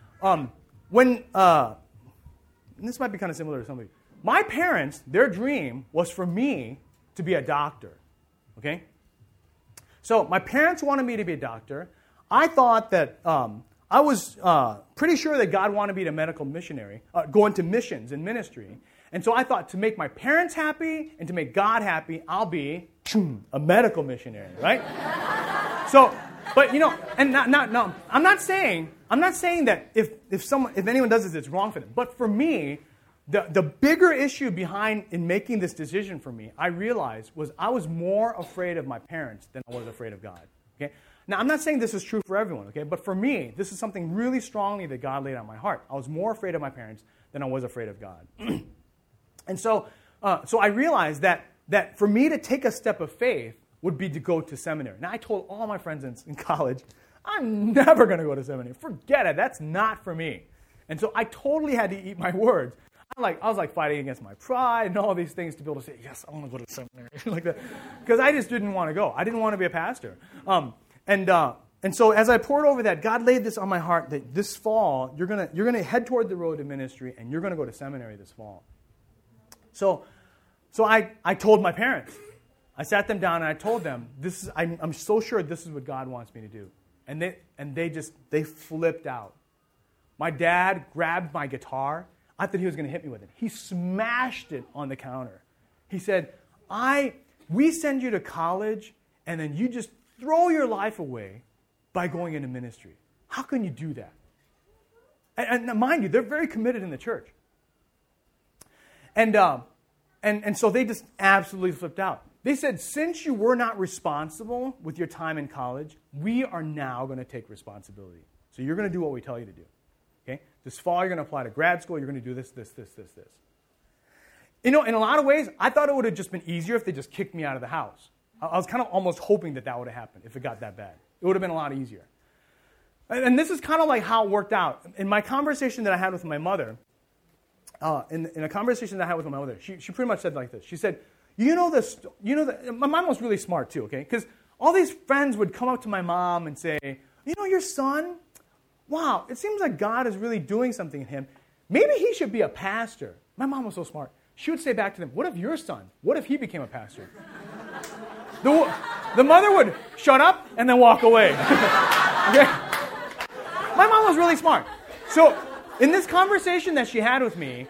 This might be kind of similar to somebody. My parents, their dream was for me to be a doctor. Okay? So my parents wanted me to be a doctor. I thought that I was pretty sure that God wanted me to be a medical missionary, go into missions and ministry. And so I thought to make my parents happy and to make God happy, I'll be a medical missionary, right? But and no, I'm not saying that if anyone does this, it's wrong for them. But for me, the bigger issue behind in making this decision for me, I realized was I was more afraid of my parents than I was afraid of God. Okay. Now I'm not saying this is true for everyone. Okay, but for me, this is something really strongly that God laid on my heart. I was more afraid of my parents than I was afraid of God. And so I realized that for me to take a step of faith would be to go to seminary. Now, I told all my friends in college, I'm never going to go to seminary. Forget it. That's not for me. And so I totally had to eat my words. I was like fighting against my pride and all these things to be able to say, yes, I want to go to seminary, like that, because I just didn't want to go. I didn't want to be a pastor. And so as I poured over that, God laid this on my heart that this fall you're gonna head toward the road to ministry and you're going to go to seminary this fall. So I told my parents. I sat them down and I told them, I'm so sure this is what God wants me to do. And they flipped out. My dad grabbed my guitar. I thought he was going to hit me with it. He smashed it on the counter. He said, we send you to college and then you just throw your life away by going into ministry. How can you do that? And mind you, they're very committed in the church. And so they just absolutely flipped out. They said, since you were not responsible with your time in college, we are now going to take responsibility. So you're going to do what we tell you to do. Okay? This fall, you're going to apply to grad school. You're going to do this. In a lot of ways, I thought it would have just been easier if they just kicked me out of the house. I was kind of almost hoping that would have happened if it got that bad. It would have been a lot easier. And this is kind of like how it worked out. In my conversation that I had with my mother, in a conversation that I had with my mother, she pretty much said like this. She said, my mom was really smart too, okay? Because all these friends would come up to my mom and say, your son, wow, it seems like God is really doing something in him. Maybe he should be a pastor. My mom was so smart. She would say back to them, what if your son, what if he became a pastor? The mother would shut up and then walk away. Okay? My mom was really smart. So in this conversation that she had with me,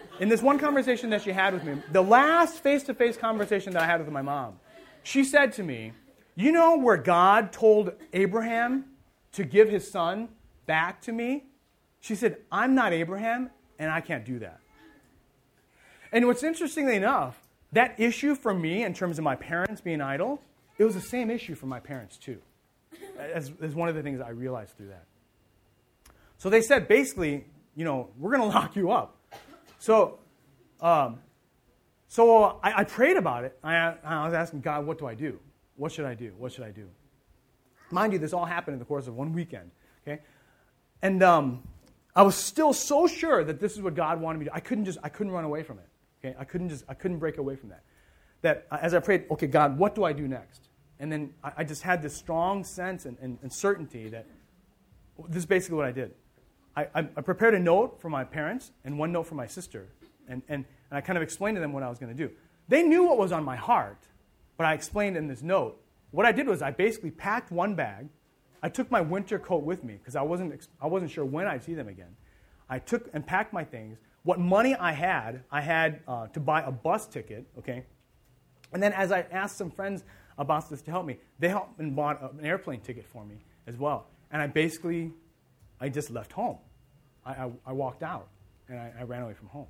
the last face-to-face conversation that I had with my mom, she said to me, you know where God told Abraham to give his son back to me? She said, I'm not Abraham, and I can't do that. And what's interestingly enough, that issue for me in terms of my parents being idle, it was the same issue for my parents too, as one of the things I realized through that. So they said, basically, we're going to lock you up. So I prayed about it. I was asking God, what do I do? What should I do? What should I do? Mind you, this all happened in the course of one weekend. Okay, and I was still so sure that this is what God wanted me to do. I couldn't run away from it. Okay, I couldn't break away from that. That as I prayed, okay, God, what do I do next? And then I just had this strong sense and certainty that this is basically what I did. I prepared a note for my parents and one note for my sister, and I kind of explained to them what I was going to do. They knew what was on my heart, but I explained in this note. What I did was I basically packed one bag. I took my winter coat with me because I wasn't sure when I'd see them again. I took and packed my things. What money I had to buy a bus ticket, okay? And then as I asked some friends about this to help me, they helped and bought an airplane ticket for me as well. And I just left home. I walked out, and I ran away from home.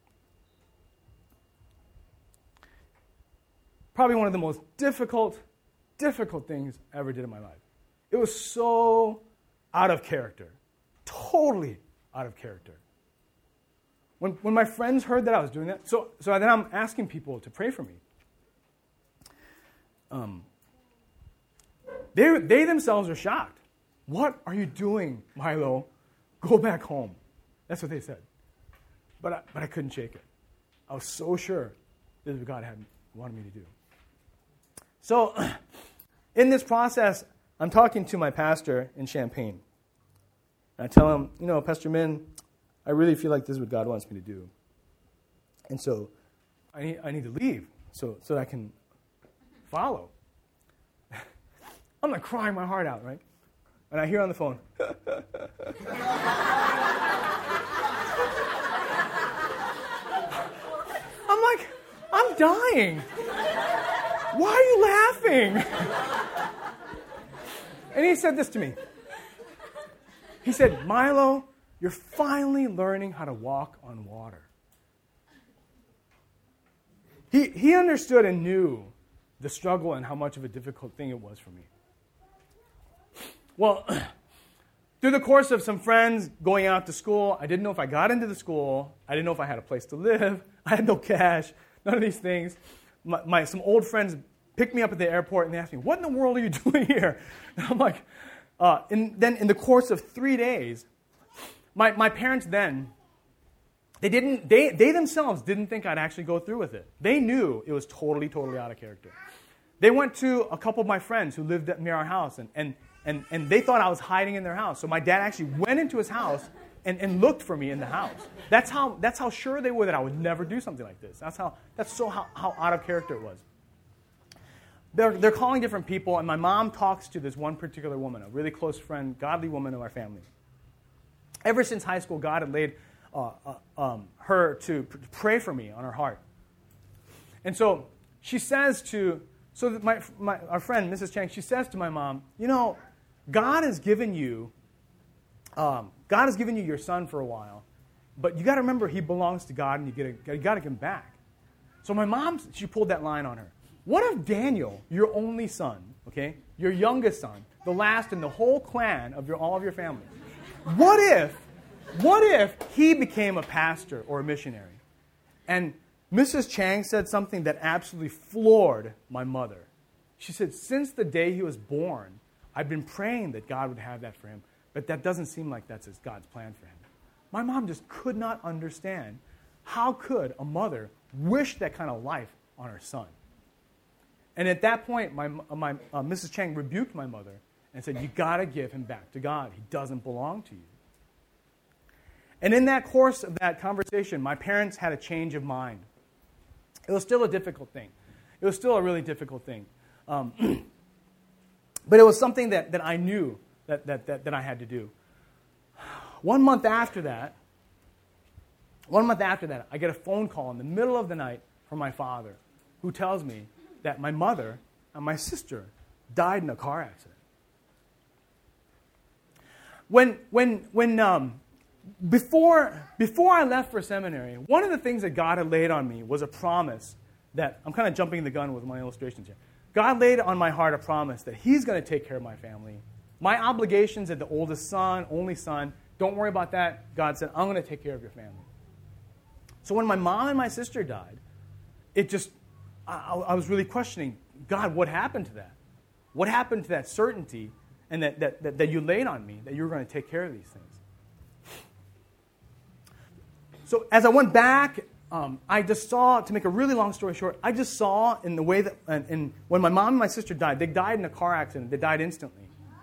Probably one of the most difficult things I ever did in my life. It was so out of character, totally out of character. When my friends heard that I was doing that, so then I'm asking people to pray for me. They themselves are shocked. What are you doing, Milo? Go back home. That's what they said. But I couldn't shake it. I was so sure this is what God wanted me to do. So in this process, I'm talking to my pastor in Champaign. And I tell him, Pastor Min, I really feel like this is what God wants me to do. And so I need to leave so that I can follow. I'm like crying my heart out, right? And I hear on the phone, I'm like, I'm dying. Why are you laughing? And he said this to me. He said, Milo, you're finally learning how to walk on water. He understood and knew the struggle and how much of a difficult thing it was for me. Well, through the course of some friends going out to school, I didn't know if I got into the school. I didn't know if I had a place to live. I had no cash, none of these things. Some old friends picked me up at the airport and they asked me, what in the world are you doing here? And I'm like, then in the course of 3 days, my parents then, they themselves didn't think I'd actually go through with it. They knew it was totally out of character. They went to a couple of my friends who lived near our house, and they thought I was hiding in their house. So my dad actually went into his house and looked for me in the house. That's how sure they were that I would never do something like this. That's how out of character it was. They're calling different people, and my mom talks to this one particular woman, a really close friend, godly woman of our family. Ever since high school, God had laid her to pray for me on her heart. And so she says our friend, Mrs. Chang, she says to my mom, God has given you God has given you your son for a while, but you got to remember he belongs to God, and you got to give him back. So my mom, she pulled that line on her. What if Daniel, your only son, okay, your youngest son, the last in the whole clan of all of your family, what if he became a pastor or a missionary? And Mrs. Chang said something that absolutely floored my mother. She said, since the day he was born, I've been praying that God would have that for him, but that doesn't seem like that's God's plan for him. My mom just could not understand how could a mother wish that kind of life on her son. And at that point, Mrs. Chang rebuked my mother and said, you got to give him back to God. He doesn't belong to you. And in that course of that conversation, my parents had a change of mind. It was still a difficult thing. It was still a really difficult thing. But it was something that I knew that I had to do. 1 month after that, I get a phone call in the middle of the night from my father, who tells me that my mother and my sister died in a car accident. Before I left for seminary, one of the things that God had laid on me was a promise that, I'm kind of jumping the gun with my illustrations here. God laid on my heart a promise that he's going to take care of my family. My obligations as the oldest son, only son, don't worry about that. God said, I'm going to take care of your family. So when my mom and my sister died, I was really questioning, God, what happened to that? What happened to that certainty and that you laid on me, that you were going to take care of these things? So as I went back, I just saw, to make a really long story short, I just saw in the way that, when my mom and my sister died, they died in a car accident. They died instantly.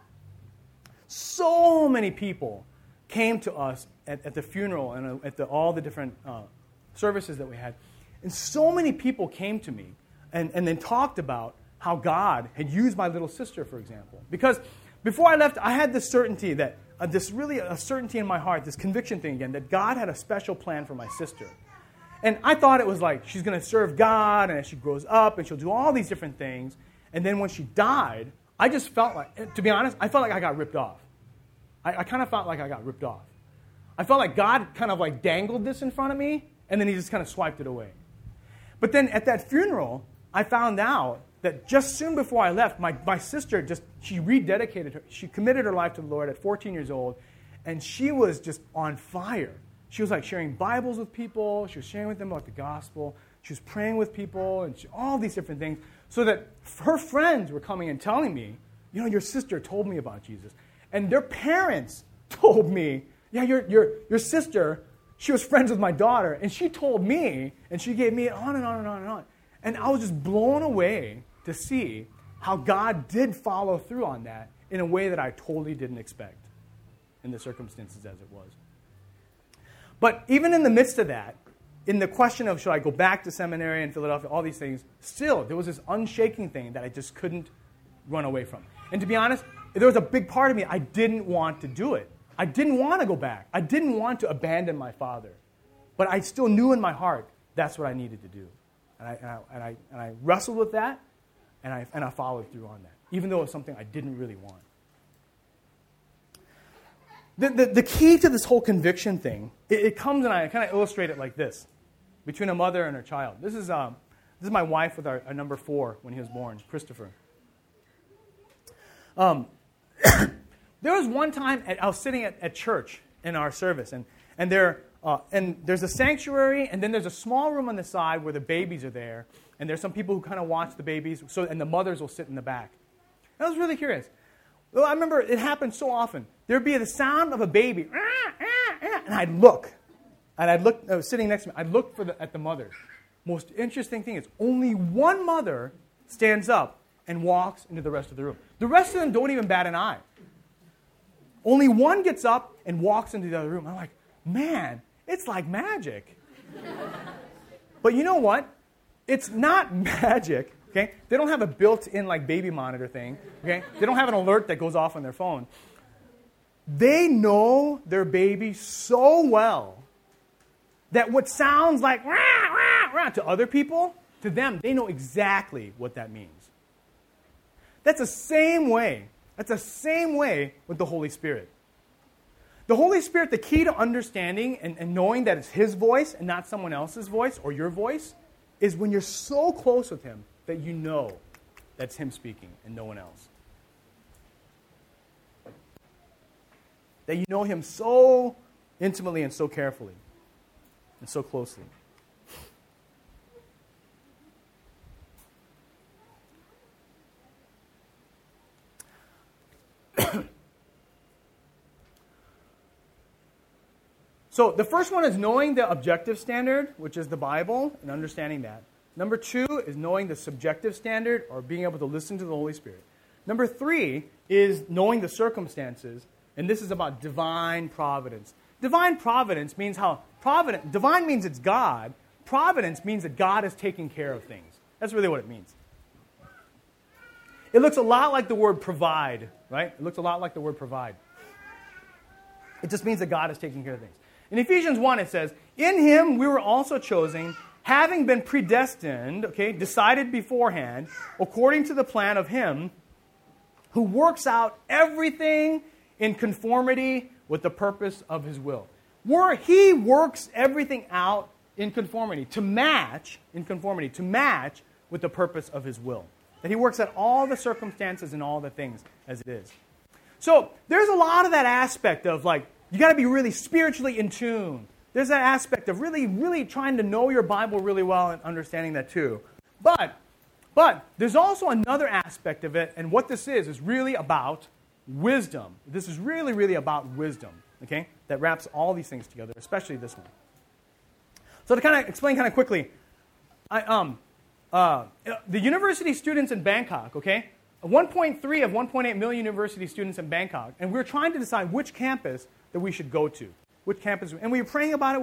So many people came to us at the funeral and at all the different services that we had. And so many people came to me and then talked about how God had used my little sister, for example. Because before I left, I had this certainty that, a certainty in my heart, this conviction thing again, that God had a special plan for my sister. And I thought it was like she's going to serve God, and as she grows up, and she'll do all these different things. And then when she died, I just felt like, to be honest, I felt like I got ripped off. I kind of felt like I got ripped off. I felt like God kind of like dangled this in front of me, and then he just kind of swiped it away. But then at that funeral, I found out that just soon before I left, my sister she rededicated her. She committed her life to the Lord at 14 years old, and she was just on fire. She was like sharing Bibles with people. She was sharing with them about the gospel. She was praying with people and all these different things, so that her friends were coming and telling me, your sister told me about Jesus. And their parents told me, yeah, your sister, she was friends with my daughter, and she told me, and she gave me on and on and on and on. And I was just blown away to see how God did follow through on that in a way that I totally didn't expect in the circumstances as it was. But even in the midst of that, in the question of should I go back to seminary in Philadelphia, all these things, still there was this unshaking thing that I just couldn't run away from. And to be honest, there was a big part of me, I didn't want to do it. I didn't want to go back. I didn't want to abandon my father. But I still knew in my heart that's what I needed to do. And I wrestled with that, and I followed through on that, even though it was something I didn't really want. The key to this whole conviction thing, it comes, and I kind of illustrate it like this, between a mother and her child. This is my wife with our number 4 when he was born, Christopher. There was one time I was sitting at church in our service, and there's a sanctuary, and then there's a small room on the side where the babies are there, and there's some people who kind of watch the babies, and the mothers will sit in the back. And I was really curious. Well, I remember it happened so often. There'd be the sound of a baby, and I'd look. And I was sitting next to me. I'd look at the mothers. Most interesting thing is only one mother stands up and walks into the rest of the room. The rest of them don't even bat an eye. Only one gets up and walks into the other room. I'm like, man, it's like magic. But you know what? It's not magic. Okay? They don't have a built-in like baby monitor thing. Okay? They don't have an alert that goes off on their phone. They know their baby so well that what sounds like rah, rah, rah, to other people, to them, they know exactly what that means. That's the same way. That's the same way with the Holy Spirit. The Holy Spirit, the key to understanding and knowing that it's His voice and not someone else's voice or your voice is when you're so close with Him that you know that's Him speaking and no one else. That you know Him so intimately and so carefully and so closely. So the first one is knowing the objective standard, which is the Bible, and understanding that. Number 2 is knowing the subjective standard, or being able to listen to the Holy Spirit. Number 3 is knowing the circumstances, and this is about divine providence. Divine providence means divine means it's God. Providence means that God is taking care of things. That's really what it means. It looks a lot like the word provide, right? It looks a lot like the word provide. It just means that God is taking care of things. In Ephesians 1, it says, in Him we were also chosen, having been predestined, decided beforehand, according to the plan of Him who works out everything in conformity with the purpose of His will. He works everything out in conformity, to match with the purpose of His will. That He works out all the circumstances and all the things as it is. So there's a lot of that aspect of you got to be really spiritually in tune. There's that aspect of really, really trying to know your Bible really well and understanding that too. But there's also another aspect of it, and what this is really about wisdom. This is really, really about wisdom, that wraps all these things together, especially this one. So to kind of explain kind of quickly, the university students in Bangkok, 1.3 of 1.8 million university students in Bangkok, and we're trying to decide which campus that we should go to. Which campus, and we were praying about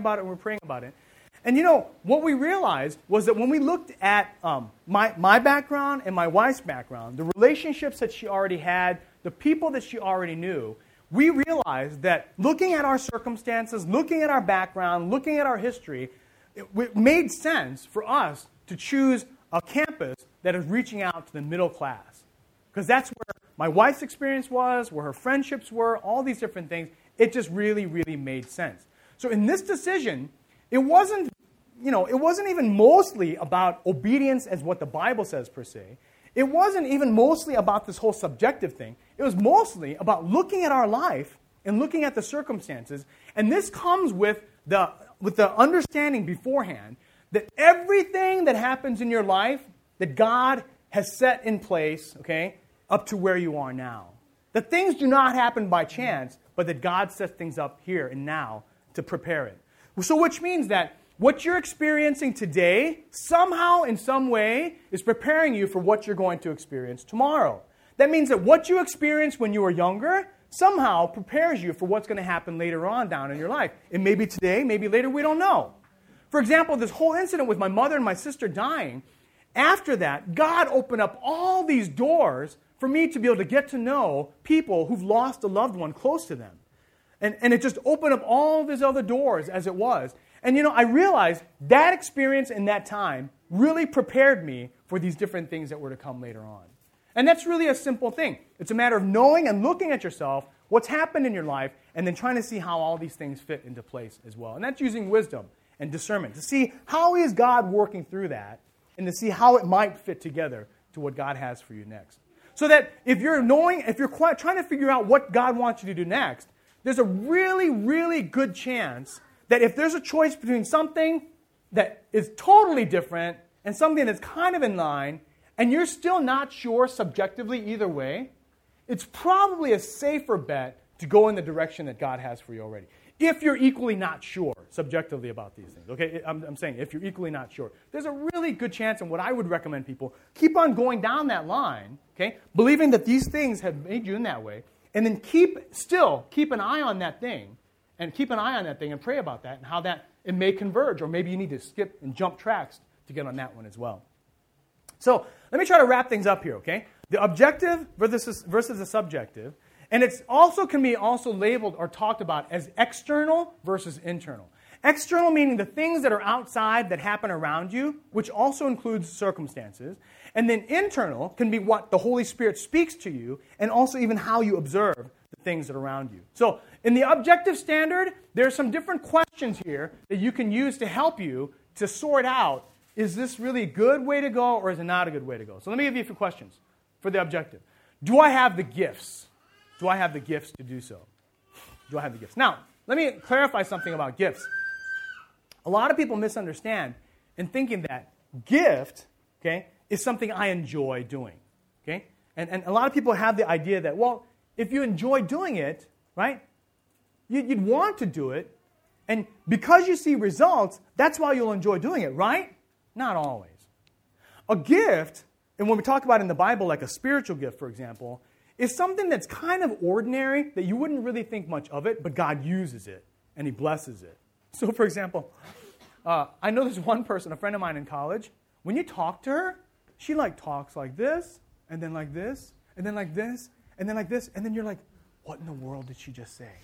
it, And what we realized was that when we looked at my background and my wife's background, the relationships that she already had, the people that she already knew, we realized that looking at our circumstances, looking at our background, looking at our history, it made sense for us to choose a campus that is reaching out to the middle class. Because that's where my wife's experience was, where her friendships were, all these different things. It just really, really made sense. So in this decision, it wasn't even mostly about obedience as what the Bible says per se. It wasn't even mostly about this whole subjective thing. It was mostly about looking at our life and looking at the circumstances. And this comes with the understanding beforehand that everything that happens in your life that God has set in place, up to where you are now. That things do not happen by chance, but that God sets things up here and now to prepare it. So which means that what you're experiencing today, somehow in some way, is preparing you for what you're going to experience tomorrow. That means that what you experienced when you were younger somehow prepares you for what's going to happen later on down in your life. It may be today, maybe later, we don't know. For example, this whole incident with my mother and my sister dying, after that, God opened up all these doors for me to be able to get to know people who've lost a loved one close to them. And it just opened up all these other doors as it was. And I realized that experience in that time really prepared me for these different things that were to come later on. And that's really a simple thing. It's a matter of knowing and looking at yourself, what's happened in your life, and then trying to see how all these things fit into place as well. And that's using wisdom and discernment to see how is God working through that and to see how it might fit together to what God has for you next. So that if you're trying to figure out what God wants you to do next, there's a really, really good chance that if there's a choice between something that is totally different and something that's kind of in line, and you're still not sure subjectively either way, it's probably a safer bet to go in the direction that God has for you already. If you're equally not sure subjectively about these things, I'm saying if you're equally not sure, there's a really good chance, and what I would recommend people, keep on going down that line, believing that these things have made you in that way, and then keep an eye on that thing, and pray about that, and how that it may converge, or maybe you need to skip and jump tracks to get on that one as well. So let me try to wrap things up here, The objective versus the subjective. And it also can be labeled or talked about as external versus internal. External meaning the things that are outside that happen around you, which also includes circumstances. And then internal can be what the Holy Spirit speaks to you, and also even how you observe the things that are around you. So In the objective standard, there are some different questions here that you can use to help you to sort out, is this really a good way to go or is it not a good way to go? So let me give you a few questions for the objective. Do I have the gifts? Do I have the gifts to do so? Do I have the gifts? Now, let me clarify something about gifts. A lot of people misunderstand in thinking that gift, okay, is something I enjoy doing. Okay? And a lot of people have the idea that, well, if you enjoy doing it, right, you'd want to do it, and because you see results, that's why you'll enjoy doing it, right? Not always. A gift, and when we talk about in the Bible, like a spiritual gift, for example, is something that's kind of ordinary, that you wouldn't really think much of it, but God uses it, and He blesses it. So, for example, I know there's one person, a friend of mine in college, when you talk to her, she talks like this, and then like this, and then like this, and then like this, and then you're like, what in the world did she just say?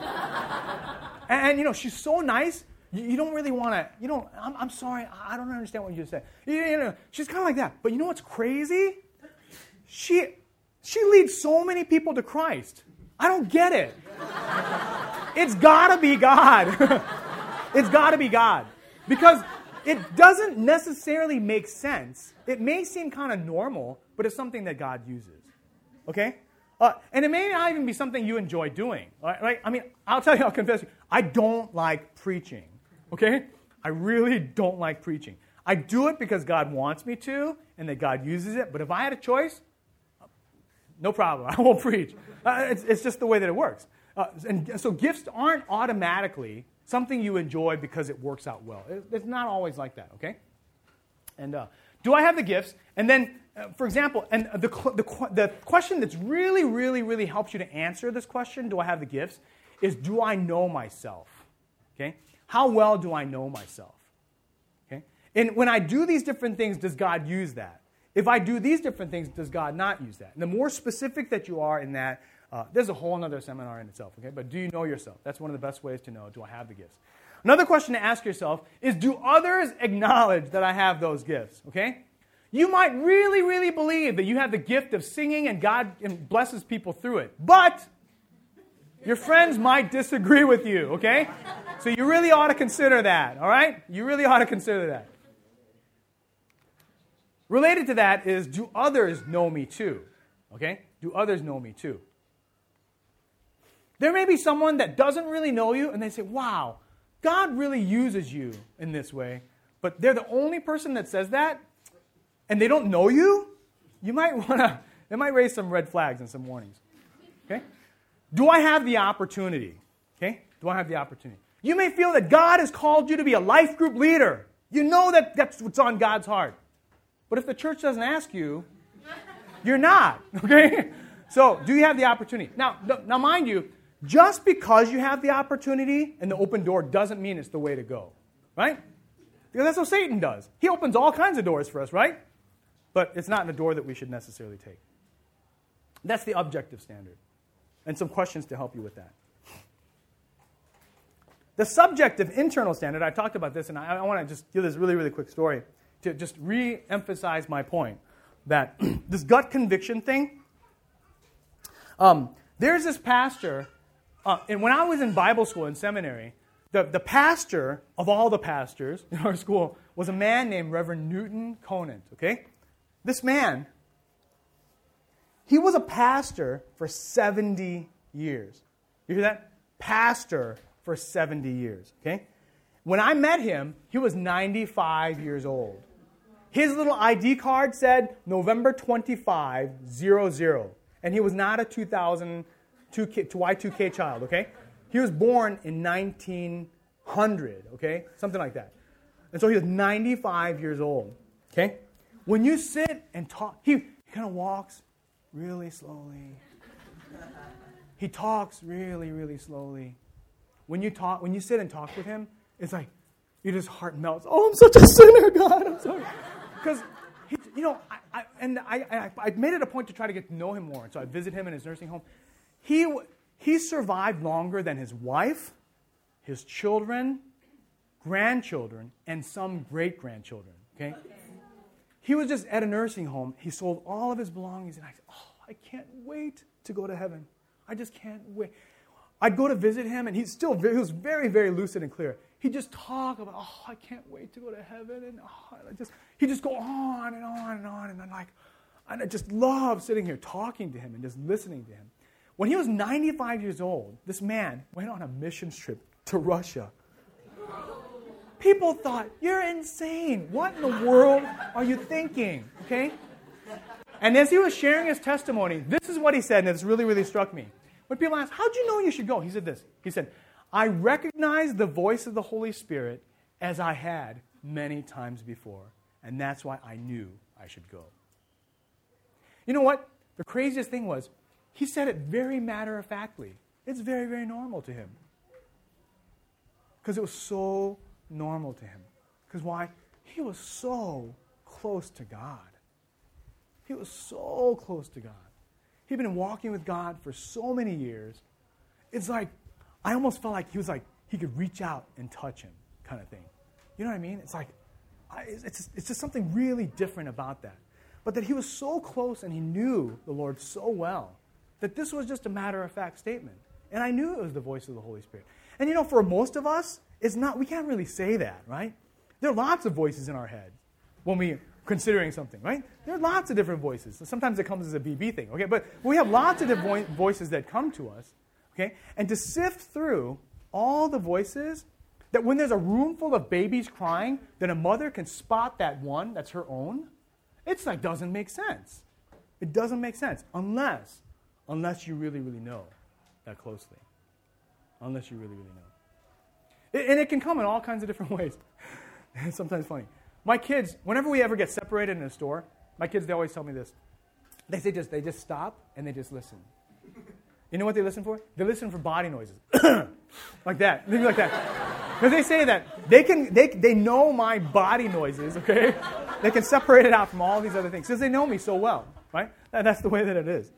and she's so nice, you don't really want to, I'm sorry, I don't understand what you just said. She's kind of like that. But you know what's crazy? She leads so many people to Christ. I don't get it. It's got to be God. It's got to be God. Because it doesn't necessarily make sense. It may seem kind of normal, but it's something that God uses. Okay? And it may not even be something you enjoy doing. Right? I mean, I'll tell you, I'll confess to you, I don't like preaching. Okay? I really don't like preaching. I do it because God wants me to, and that God uses it. But if I had a choice, no problem. I won't preach. It's just the way that it works. And so gifts aren't automatically something you enjoy because it works out well. It's not always like that, okay? And do I have the gifts? And then, for example, and the question that's really, really, really helps you to answer this question, do I have the gifts, is do I know myself? Okay? How well do I know myself? Okay? And when I do these different things, does God use that? If I do these different things, does God not use that? And the more specific that you are in that, there's a whole other seminar in itself, okay? But do you know yourself? That's one of the best ways to know, do I have the gifts? Another question to ask yourself is, do others acknowledge that I have those gifts, okay? You might really, really believe that you have the gift of singing and God blesses people through it. But your friends might disagree with you, okay? So you really ought to consider that, all right? You really ought to consider that. Related to that is, do others know me too? Okay? Do others know me too? There may be someone that doesn't really know you, and they say, wow, God really uses you in this way, but they're the only person that says that, and they don't know you? You might want to, it might raise some red flags and some warnings. Okay? Do I have the opportunity? Okay? Do I have the opportunity? You may feel that God has called you to be a life group leader. You know that that's what's on God's heart. But if the church doesn't ask you, you're not, okay? So, do you have the opportunity? Now, mind you, just because you have the opportunity and the open door doesn't mean it's the way to go, right? Because that's what Satan does. He opens all kinds of doors for us, right? But it's not the door that we should necessarily take. That's the objective standard. And some questions to help you with that. The subjective internal standard, I talked about this, and I want to just give this really, really quick story to just re-emphasize my point that this gut conviction thing, there's this pastor, and when I was in Bible school in seminary, the pastor of all the pastors in our school was a man named Reverend Newton Conant, okay? This man, he was a pastor for 70 years. You hear that? Pastor for 70 years, okay? When I met him, he was 95 years old. His little ID card said November 25, 00. And he was not a 2002 Y2K child, okay? He was born in 1900, okay? Something like that. And so he was 95 years old, okay? When you sit and talk, he kind of walks really slowly. He talks really, really slowly. When you sit and talk with him, it's like your heart melts. Oh, I'm such a sinner, God. I'm sorry. Because, I made it a point to try to get to know him more. And so I visit him in his nursing home. He survived longer than his wife, his children, grandchildren, and some great-grandchildren. Okay? He was just at a nursing home. He sold all of his belongings. And I said, I can't wait to go to heaven. I just can't wait. I'd go to visit him, and he was very, very lucid and clear. He'd just talk about, I can't wait to go to heaven, and he'd just go on and on and on, and I just love sitting here talking to him and just listening to him. When he was 95 years old, this man went on a mission trip to Russia. People thought, you're insane. What in the world are you thinking? Okay? And as he was sharing his testimony, this is what he said, and it's really, really struck me. When people asked, how'd you know you should go? He said this. He said, I recognized the voice of the Holy Spirit as I had many times before, and that's why I knew I should go. You know what? The craziest thing was, he said it very matter-of-factly. It's very, very normal to him. Because it was so normal to him. Because why? He was so close to God. He was so close to God. He'd been walking with God for so many years. It's like, I almost felt like he could reach out and touch him, kind of thing. You know what I mean? It's like, it's just something really different about that. But that he was so close and he knew the Lord so well that this was just a matter-of-fact statement. And I knew it was the voice of the Holy Spirit. And you know, for most of us, we can't really say that, right? There are lots of voices in our head when we're considering something, right? There are lots of different voices. So sometimes it comes as a BB thing, okay? But we have lots of different voices that come to us, okay? And to sift through all the voices, that when there's a room full of babies crying, then a mother can spot that one that's her own, it's like doesn't make sense. It doesn't make sense unless you really, really know that closely. Unless you really, really know. And it can come in all kinds of different ways. It's sometimes funny. My kids, whenever we ever get separated in a store, my kids, they always tell me this. They just stop and they just listen. You know what they listen for? They listen for body noises. Like that. Maybe like that. Because they say that they know my body noises, okay? They can separate it out from all these other things because they know me so well, right? That's the way that it is.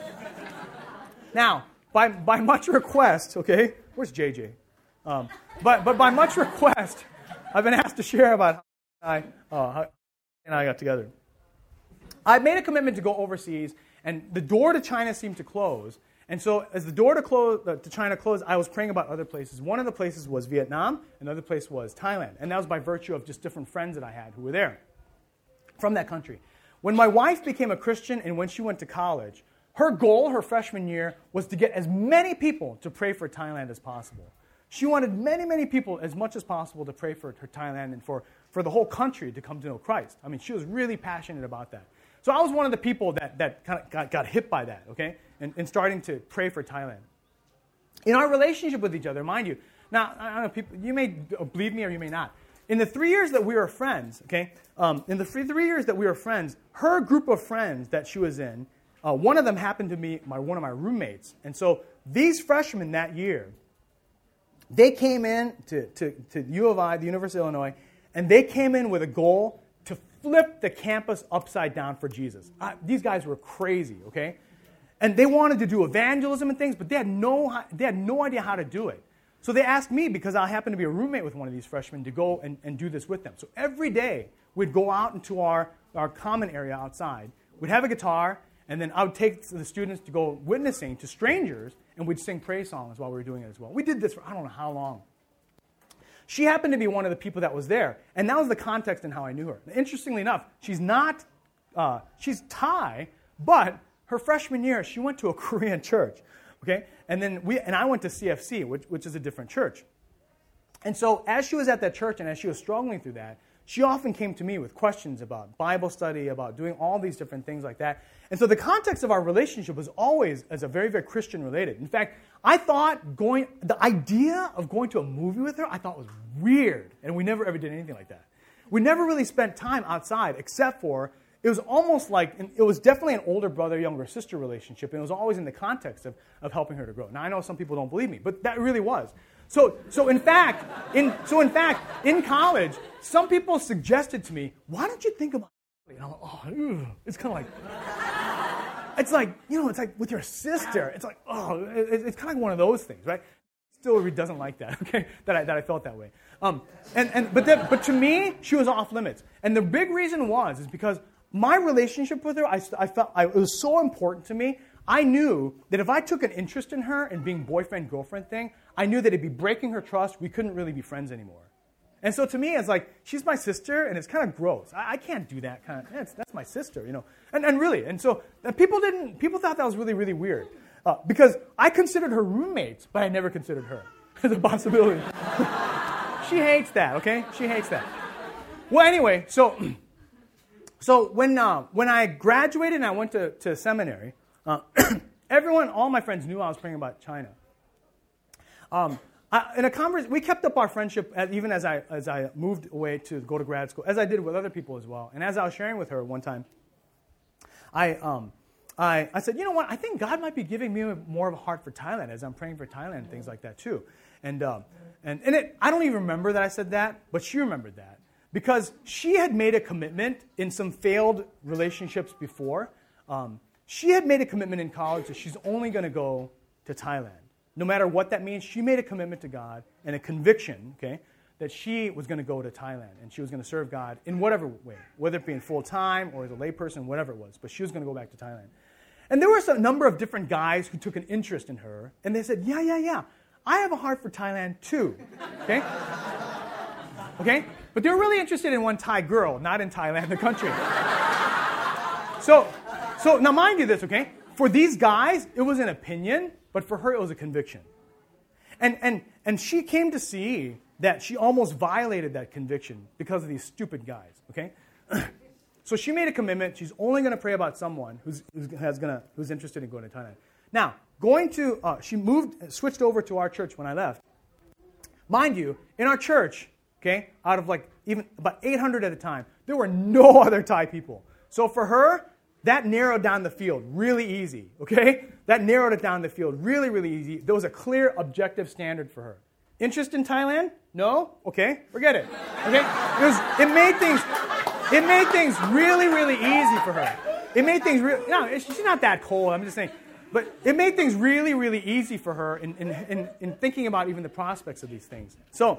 Now, by much request, okay? Where's JJ? But by much request, I've been asked to share about how I got together. I made a commitment to go overseas, and the door to China seemed to close. And so as the door to China closed, I was praying about other places. One of the places was Vietnam. Another place was Thailand. And that was by virtue of just different friends that I had who were there from that country. When my wife became a Christian and when she went to college, her goal her freshman year was to get as many people to pray for Thailand as possible. She wanted many, many people as much as possible to pray for Thailand and for the whole country to come to know Christ. I mean, she was really passionate about that. So I was one of the people that kind of got hit by that, okay, and starting to pray for Thailand. In our relationship with each other, mind you, now, I don't know, people, you may believe me or you may not. In the 3 years that we were friends, okay, in the 3 years that we were friends, her group of friends that she was in, one of them happened to be one of my roommates. And so these freshmen that year, they came in to U of I, the University of Illinois, and they came in with a goal to flip the campus upside down for Jesus. These guys were crazy, okay? And they wanted to do evangelism and things, but they had no idea how to do it. So they asked me, because I happened to be a roommate with one of these freshmen, to go and do this with them. So every day, we'd go out into our common area outside. We'd have a guitar, and then I would take the students to go witnessing to strangers, and we'd sing praise songs while we were doing it as well. We did this for I don't know how long. She happened to be one of the people that was there, and that was the context and how I knew her. Interestingly enough, she's Thai, but her freshman year, she went to a Korean church, okay? And I went to CFC, which is a different church. And so as she was at that church and as she was struggling through that, she often came to me with questions about Bible study, about doing all these different things like that. And so the context of our relationship was always as a very, very Christian related. In fact, I thought the idea of going to a movie with her, I thought was weird. And we never ever did anything like that. We never really spent time outside except for, it was almost like, it was definitely an older brother, younger sister relationship. And it was always in the context of helping her to grow. Now, I know some people don't believe me, but that really was. So in fact, in college, some people suggested to me, why don't you think about it? And I'm like, it's kind of like, it's like, it's like with your sister. It's like, it's kind of like one of those things, right? Still doesn't like that, okay, that I felt that way. But to me, she was off limits. And the big reason is because my relationship with her, I felt it was so important to me. I knew that if I took an interest in her and being boyfriend-girlfriend thing, I knew that it'd be breaking her trust. We couldn't really be friends anymore. And so to me, it's like, she's my sister, and it's kind of gross. I can't do that kind of, that's my sister, And really, and so and people thought that was really, really weird. Because I considered her roommates, but I never considered her as a possibility. She hates that, okay? She hates that. Well, anyway, so when I graduated and I went to seminary, all my friends knew I was praying about China. In a conversation, we kept up our friendship even as I moved away to go to grad school, as I did with other people as well. And as I was sharing with her one time, I said, you know what? I think God might be giving me more of a heart for Thailand as I'm praying for Thailand and things like that too. I don't even remember that I said that, but she remembered that because she had made a commitment in some failed relationships before. She had made a commitment in college that she's only going to go to Thailand. No matter what that means, she made a commitment to God and a conviction, okay, that she was going to go to Thailand and she was going to serve God in whatever way, whether it be in full-time or as a layperson, whatever it was. But she was going to go back to Thailand. And there was a number of different guys who took an interest in her, and they said, yeah, I have a heart for Thailand too, okay? Okay? But they were really interested in one Thai girl, not in Thailand, the country. So now mind you this, okay? For these guys, it was an opinion, but for her, it was a conviction. And she came to see that she almost violated that conviction because of these stupid guys, okay? So she made a commitment. She's only going to pray about someone who's interested in going to Thailand. Now, she switched over to our church when I left. Mind you, in our church, okay, out of like even about 800 at the time, there were no other Thai people. So for her, that narrowed down the field really easy, okay? That narrowed it down the field really, really easy. There was a clear objective standard for her. Interest in Thailand? No? Okay, forget it. Okay? It made things really, really easy for her. It made things she's not that cold, I'm just saying. But it made things really, really easy for her in thinking about even the prospects of these things. So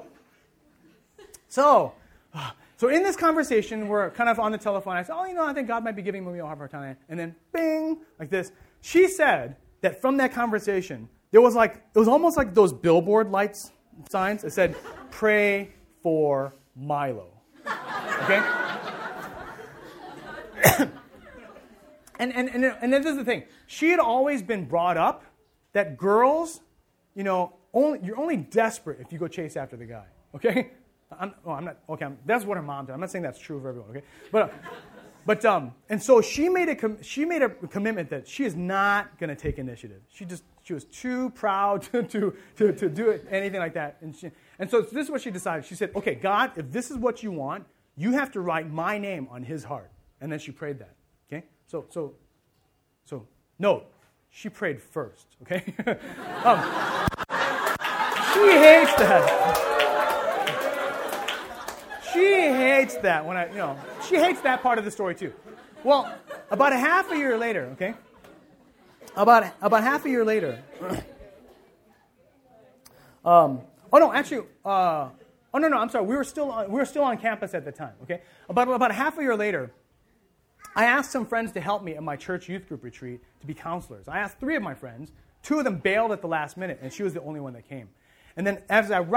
in this conversation, we're kind of on the telephone. I said, I think God might be giving me a heart for Thailand. And then, bing, like this. She said that from that conversation, it was almost like those billboard lights signs that said, pray for Milo. Okay? And this is the thing. She had always been brought up that girls, you're only desperate if you go chase after the guy. Okay? That's what her mom did. I'm not saying that's true for everyone. Okay? And so she made a commitment that she is not going to take initiative. She was too proud to do it, anything like that. And so this is what she decided. She said, okay, God, if this is what you want, you have to write my name on his heart. And then she prayed that. Okay? So note, she prayed first. Okay? She hates that. She hates that she hates that part of the story too. Well, about a half a year later, okay? About half a year later. I'm sorry. We were still on campus at the time, okay? About a half a year later, I asked some friends to help me at my church youth group retreat to be counselors. I asked 3 of my friends. 2 of them bailed at the last minute, and she was the only one that came. And then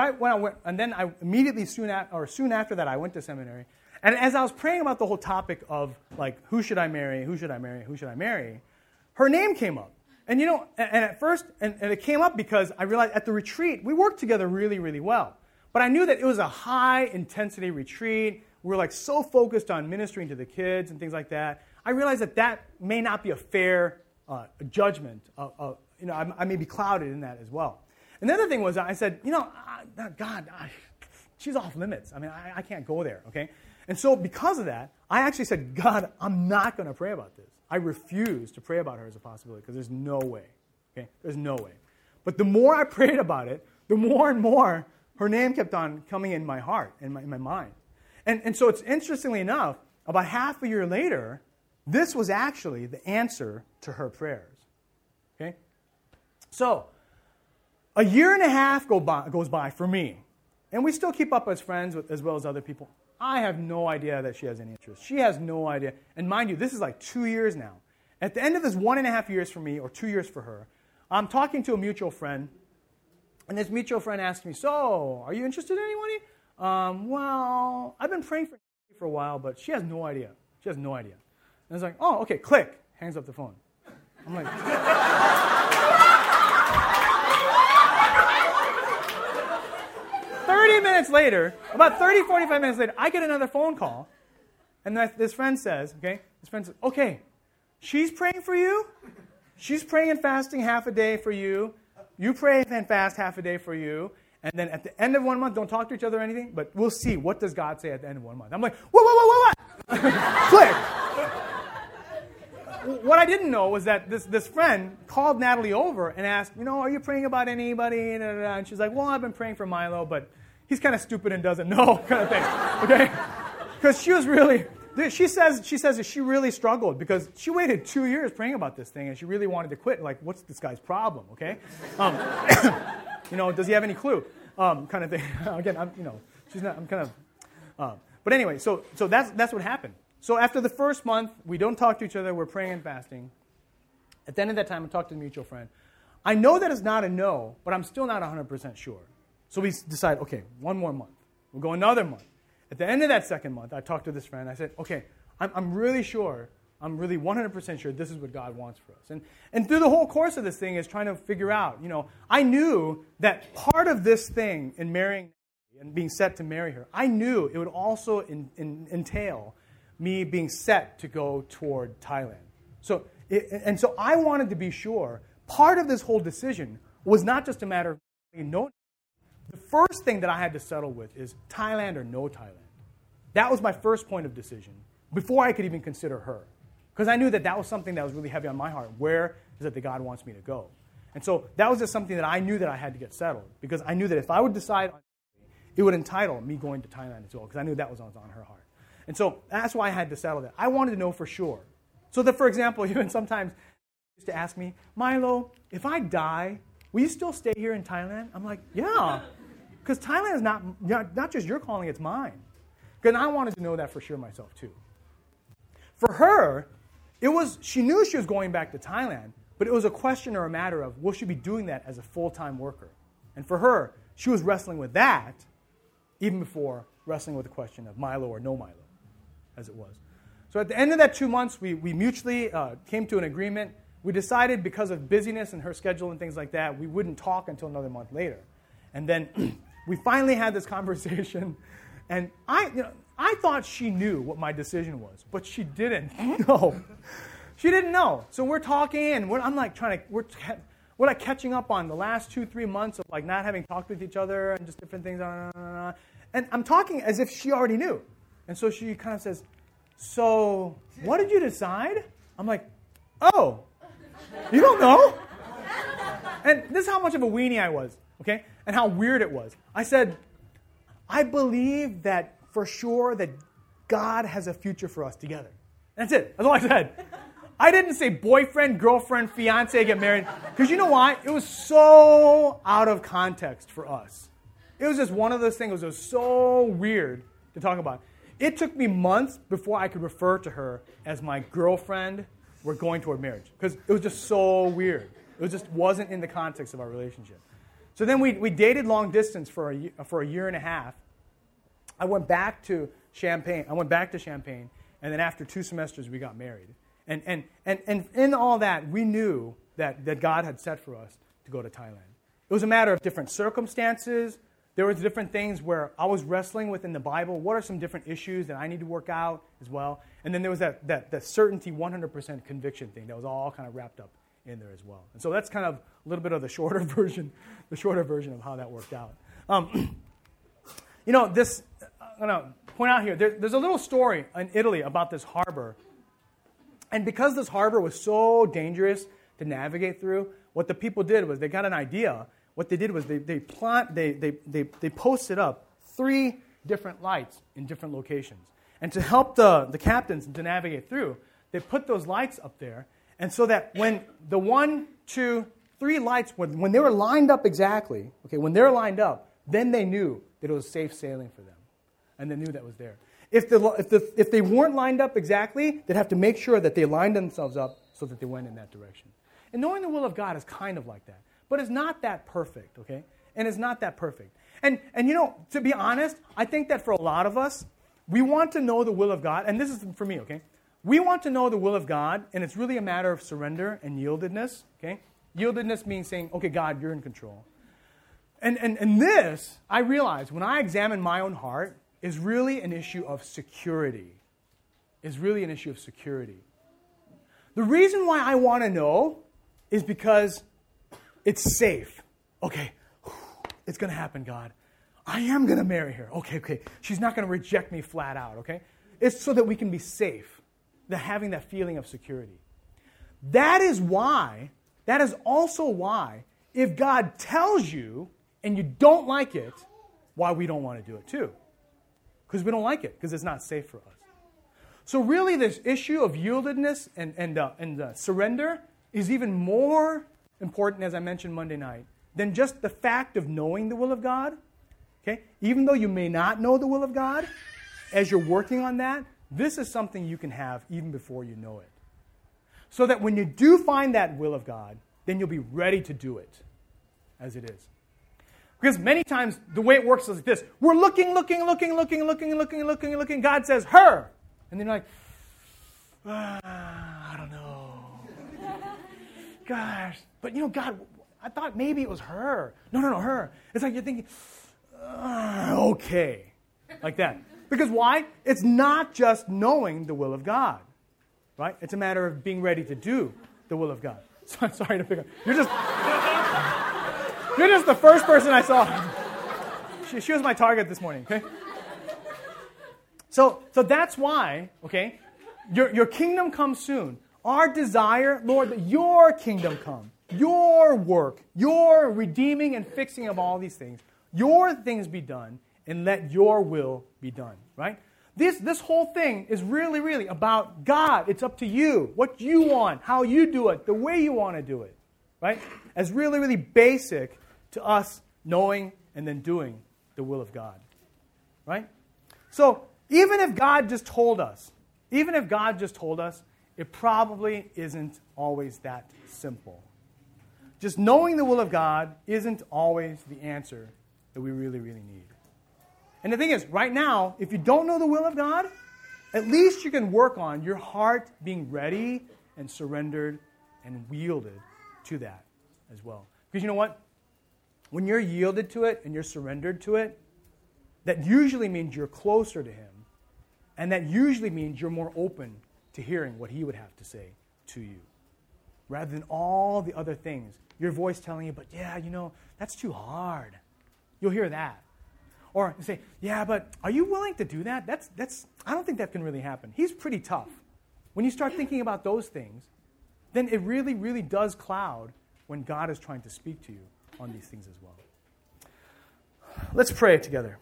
soon after that, I went to seminary. And as I was praying about the whole topic of like, who should I marry, who should I marry, who should I marry, her name came up. And at first, and it came up because I realized at the retreat, we worked together really, really well. But I knew that it was a high intensity retreat. We were like so focused on ministering to the kids and things like that. I realized that may not be a fair judgment. I may be clouded in that as well. And the other thing was, I said, God, she's off limits. I mean, I can't go there, okay? And so because of that, I actually said, God, I'm not going to pray about this. I refuse to pray about her as a possibility because there's no way, okay? There's no way. But the more I prayed about it, the more and more her name kept on coming in my heart, in my mind. And so it's interestingly enough, about half a year later, this was actually the answer to her prayers, okay? So a year and a half goes by for me, and we still keep up as friends as well as other people. I have no idea that she has any interest. She has no idea. And mind you, this is like 2 years now. At the end of this 1.5 years for me, or 2 years for her, I'm talking to a mutual friend, and this mutual friend asked me, so, are you interested in anybody? Well, I've been praying for a while, but she has no idea. She has no idea. And I was like, oh, okay, click. Hangs up the phone. I'm like... 30 minutes later, about 30, 45 minutes later, I get another phone call, and this friend says, okay, she's praying for you. She's praying and fasting half a day for you. You pray and fast half a day for you. And then at the end of 1 month, don't talk to each other or anything, but we'll see. What does God say at the end of 1 month? I'm like, what? Click. What I didn't know was that this friend called Natalie over and asked, are you praying about anybody? And she's like, well, I've been praying for Milo, but he's kind of stupid and doesn't know, kind of thing. Okay? Because she was really... She says that she really struggled because she waited 2 years praying about this thing and she really wanted to quit. Like, what's this guy's problem? Okay, does he have any clue? Kind of thing. Again, she's not. I'm kind of. But anyway, so that's what happened. So after the first month, we don't talk to each other. We're praying and fasting. At the end of that time, I talked to the mutual friend. I know that it's not a no, but I'm still not 100% sure. So we decide, okay, 1 more month. We'll go another month. At the end of that second month, I talked to this friend. I said, okay, I'm really sure, I'm really 100% sure this is what God wants for us. And through the whole course of this thing is trying to figure out, I knew that part of this thing in marrying and being set to marry her, I knew it would also entail me being set to go toward Thailand. So I wanted to be sure part of this whole decision was not just a matter of no. The first thing that I had to settle with is Thailand or no Thailand. That was my first point of decision before I could even consider her. Because I knew that was something that was really heavy on my heart. Where is it that God wants me to go? And so that was just something that I knew that I had to get settled. Because I knew that if I would decide, it would entitle me going to Thailand as well. Because I knew that was on her heart. And so that's why I had to settle that. I wanted to know for sure. So that, for example, even sometimes used to ask me, Milo, if I die, will you still stay here in Thailand? I'm like, yeah. Because Thailand is not just your calling, it's mine. Because I wanted to know that for sure myself too. For her, she knew she was going back to Thailand, but it was a question or a matter of, will she be doing that as a full-time worker? And for her, she was wrestling with that even before wrestling with the question of Milo or no Milo, as it was. So at the end of that 2 months, we mutually came to an agreement. We decided because of busyness and her schedule and things like that, we wouldn't talk until another month later. And then we finally had this conversation, and I thought she knew what my decision was, but she didn't know. She didn't know. So we're talking, and we're like catching up on the last 2-3 months of like not having talked with each other and just different things. And I'm talking as if she already knew. And so she kind of says, so what did you decide? I'm like, oh, you don't know? And this is how much of a weenie I was, okay? And how weird it was. I said, I believe that for sure that God has a future for us together. That's it. That's all I said. I didn't say boyfriend, girlfriend, fiance, get married. Because you know why? It was so out of context for us. It was just one of those things. It was so weird to talk about. It took me months before I could refer to her as my girlfriend. We're going toward marriage. Because it was just so weird. It just wasn't in the context of our relationship. So then we dated long distance for a year and a half. I went back to Champaign, and then after 2 semesters, we got married. And in all that, we knew that God had set for us to go to Thailand. It was a matter of different circumstances. There was different things where I was wrestling within the Bible. What are some different issues that I need to work out as well? And then there was that certainty, 100% conviction thing that was all kind of wrapped up in there as well. And so that's kind of a little bit of the shorter version of how that worked out. I'm going to point out here, there's a little story in Italy about this harbor. And because this harbor was so dangerous to navigate through, what the people did was they got an idea. What they did was they posted up 3 different lights in different locations. And to help the captains to navigate through, they put those lights up there. And so that when the 1, 2, 3 lights, when they were lined up exactly, okay, when they were lined up, then they knew that it was safe sailing for them. And they knew that was there. If they weren't lined up exactly, they'd have to make sure that they lined themselves up so that they went in that direction. And knowing the will of God is kind of like that. But it's not that perfect, okay? And it's not that perfect. And to be honest, I think that for a lot of us, we want to know the will of God, and this is for me, okay? We want to know the will of God, and it's really a matter of surrender and yieldedness, okay? Yieldedness means saying, okay, God, you're in control. And this, I realize, when I examine my own heart, is really an issue of security. Is really an issue of security. The reason why I want to know is because it's safe. Okay, it's going to happen, God. I am going to marry her. Okay. She's not going to reject me flat out, okay? It's so that we can be safe, having that feeling of security. That is also why, if God tells you and you don't like it, why we don't want to do it too. Because we don't like it, because it's not safe for us. So really this issue of yieldedness and surrender is even more important, as I mentioned Monday night, than just the fact of knowing the will of God. Okay? Even though you may not know the will of God, as you're working on that, this is something you can have even before you know it. So that when you do find that will of God, then you'll be ready to do it as it is. Because many times the way it works is like this. We're looking. God says, her. And then you're like, I don't know. Gosh. But God, I thought maybe it was her. No, her. It's like you're thinking, okay. Like that. Because why? It's not just knowing the will of God. Right? It's a matter of being ready to do the will of God. So I'm sorry to pick up. You're just the first person I saw. She was my target this morning, okay? So that's why, okay, your kingdom comes soon. Our desire, Lord, that your kingdom come, your work, your redeeming and fixing of all these things, your things be done, and let your will be done, right? This whole thing is really, really about God. It's up to you, what you want, how you do it, the way you want to do it, right? As really, really basic to us knowing and then doing the will of God, right? So even if God just told us, it probably isn't always that simple. Just knowing the will of God isn't always the answer that we really, really need. And the thing is, right now, if you don't know the will of God, at least you can work on your heart being ready and surrendered and yielded to that as well. Because you know what? When you're yielded to it and you're surrendered to it, that usually means you're closer to Him. And that usually means you're more open to hearing what He would have to say to you. Rather than all the other things. Your voice telling you, but yeah, that's too hard. You'll hear that. Or you say, yeah, but are you willing to do that? That's. I don't think that can really happen. He's pretty tough. When you start thinking about those things, then it really, really does cloud when God is trying to speak to you on these things as well. Let's pray together.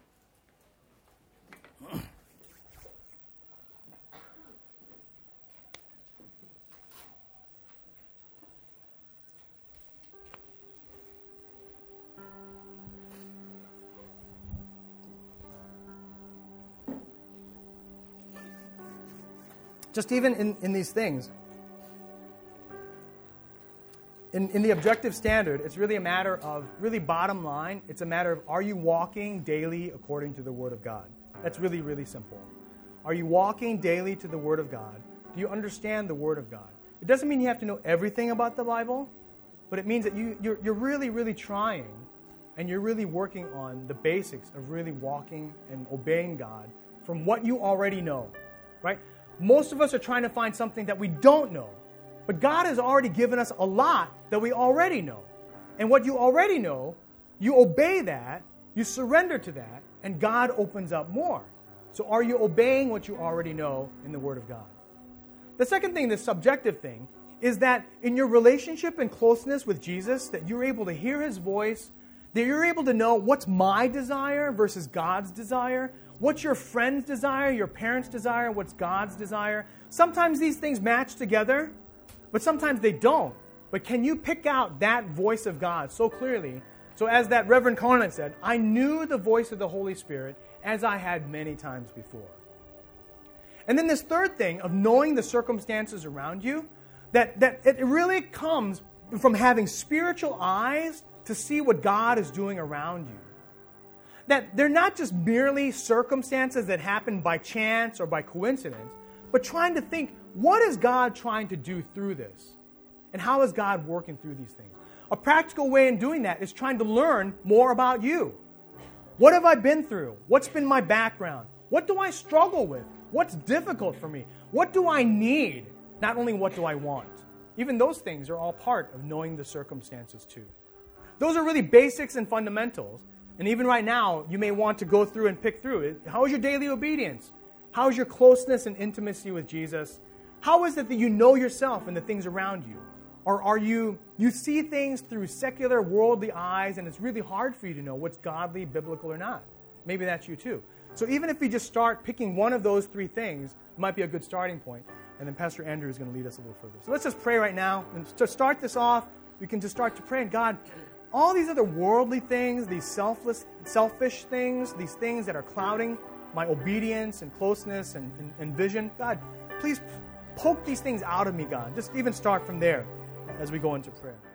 Just even in these things, in the objective standard, it's really a matter of, really bottom line, it's a matter of, are you walking daily according to the Word of God? That's really, really simple. Are you walking daily to the Word of God? Do you understand the Word of God? It doesn't mean you have to know everything about the Bible, but it means that you're really, really trying, and you're really working on the basics of really walking and obeying God from what you already know, right? Most of us are trying to find something that we don't know. But God has already given us a lot that we already know. And what you already know, you obey that, you surrender to that, and God opens up more. So are you obeying what you already know in the Word of God? The second thing, the subjective thing, is that in your relationship and closeness with Jesus, that you're able to hear His voice, that you're able to know what's my desire versus God's desire. What's your friend's desire, your parents' desire, what's God's desire? Sometimes these things match together, but sometimes they don't. But can you pick out that voice of God so clearly? So as that Reverend Conan said, I knew the voice of the Holy Spirit as I had many times before. And then this third thing of knowing the circumstances around you, that it really comes from having spiritual eyes to see what God is doing around you. That they're not just merely circumstances that happen by chance or by coincidence, but trying to think, what is God trying to do through this? And how is God working through these things? A practical way in doing that is trying to learn more about you. What have I been through? What's been my background? What do I struggle with? What's difficult for me? What do I need? Not only what do I want. Even those things are all part of knowing the circumstances too. Those are really basics and fundamentals. And even right now, you may want to go through and pick through it. How is your daily obedience? How is your closeness and intimacy with Jesus? How is it that you know yourself and the things around you? Or are you see things through secular, worldly eyes, and it's really hard for you to know what's godly, biblical, or not? Maybe that's you too. So even if we just start picking one of those three things, it might be a good starting point. And then Pastor Andrew is going to lead us a little further. So let's just pray right now. And to start this off, we can just start to pray. And God, all these other worldly things, these selfish things, these things that are clouding my obedience and closeness and vision, God, please poke these things out of me, God. Just even start from there as we go into prayer.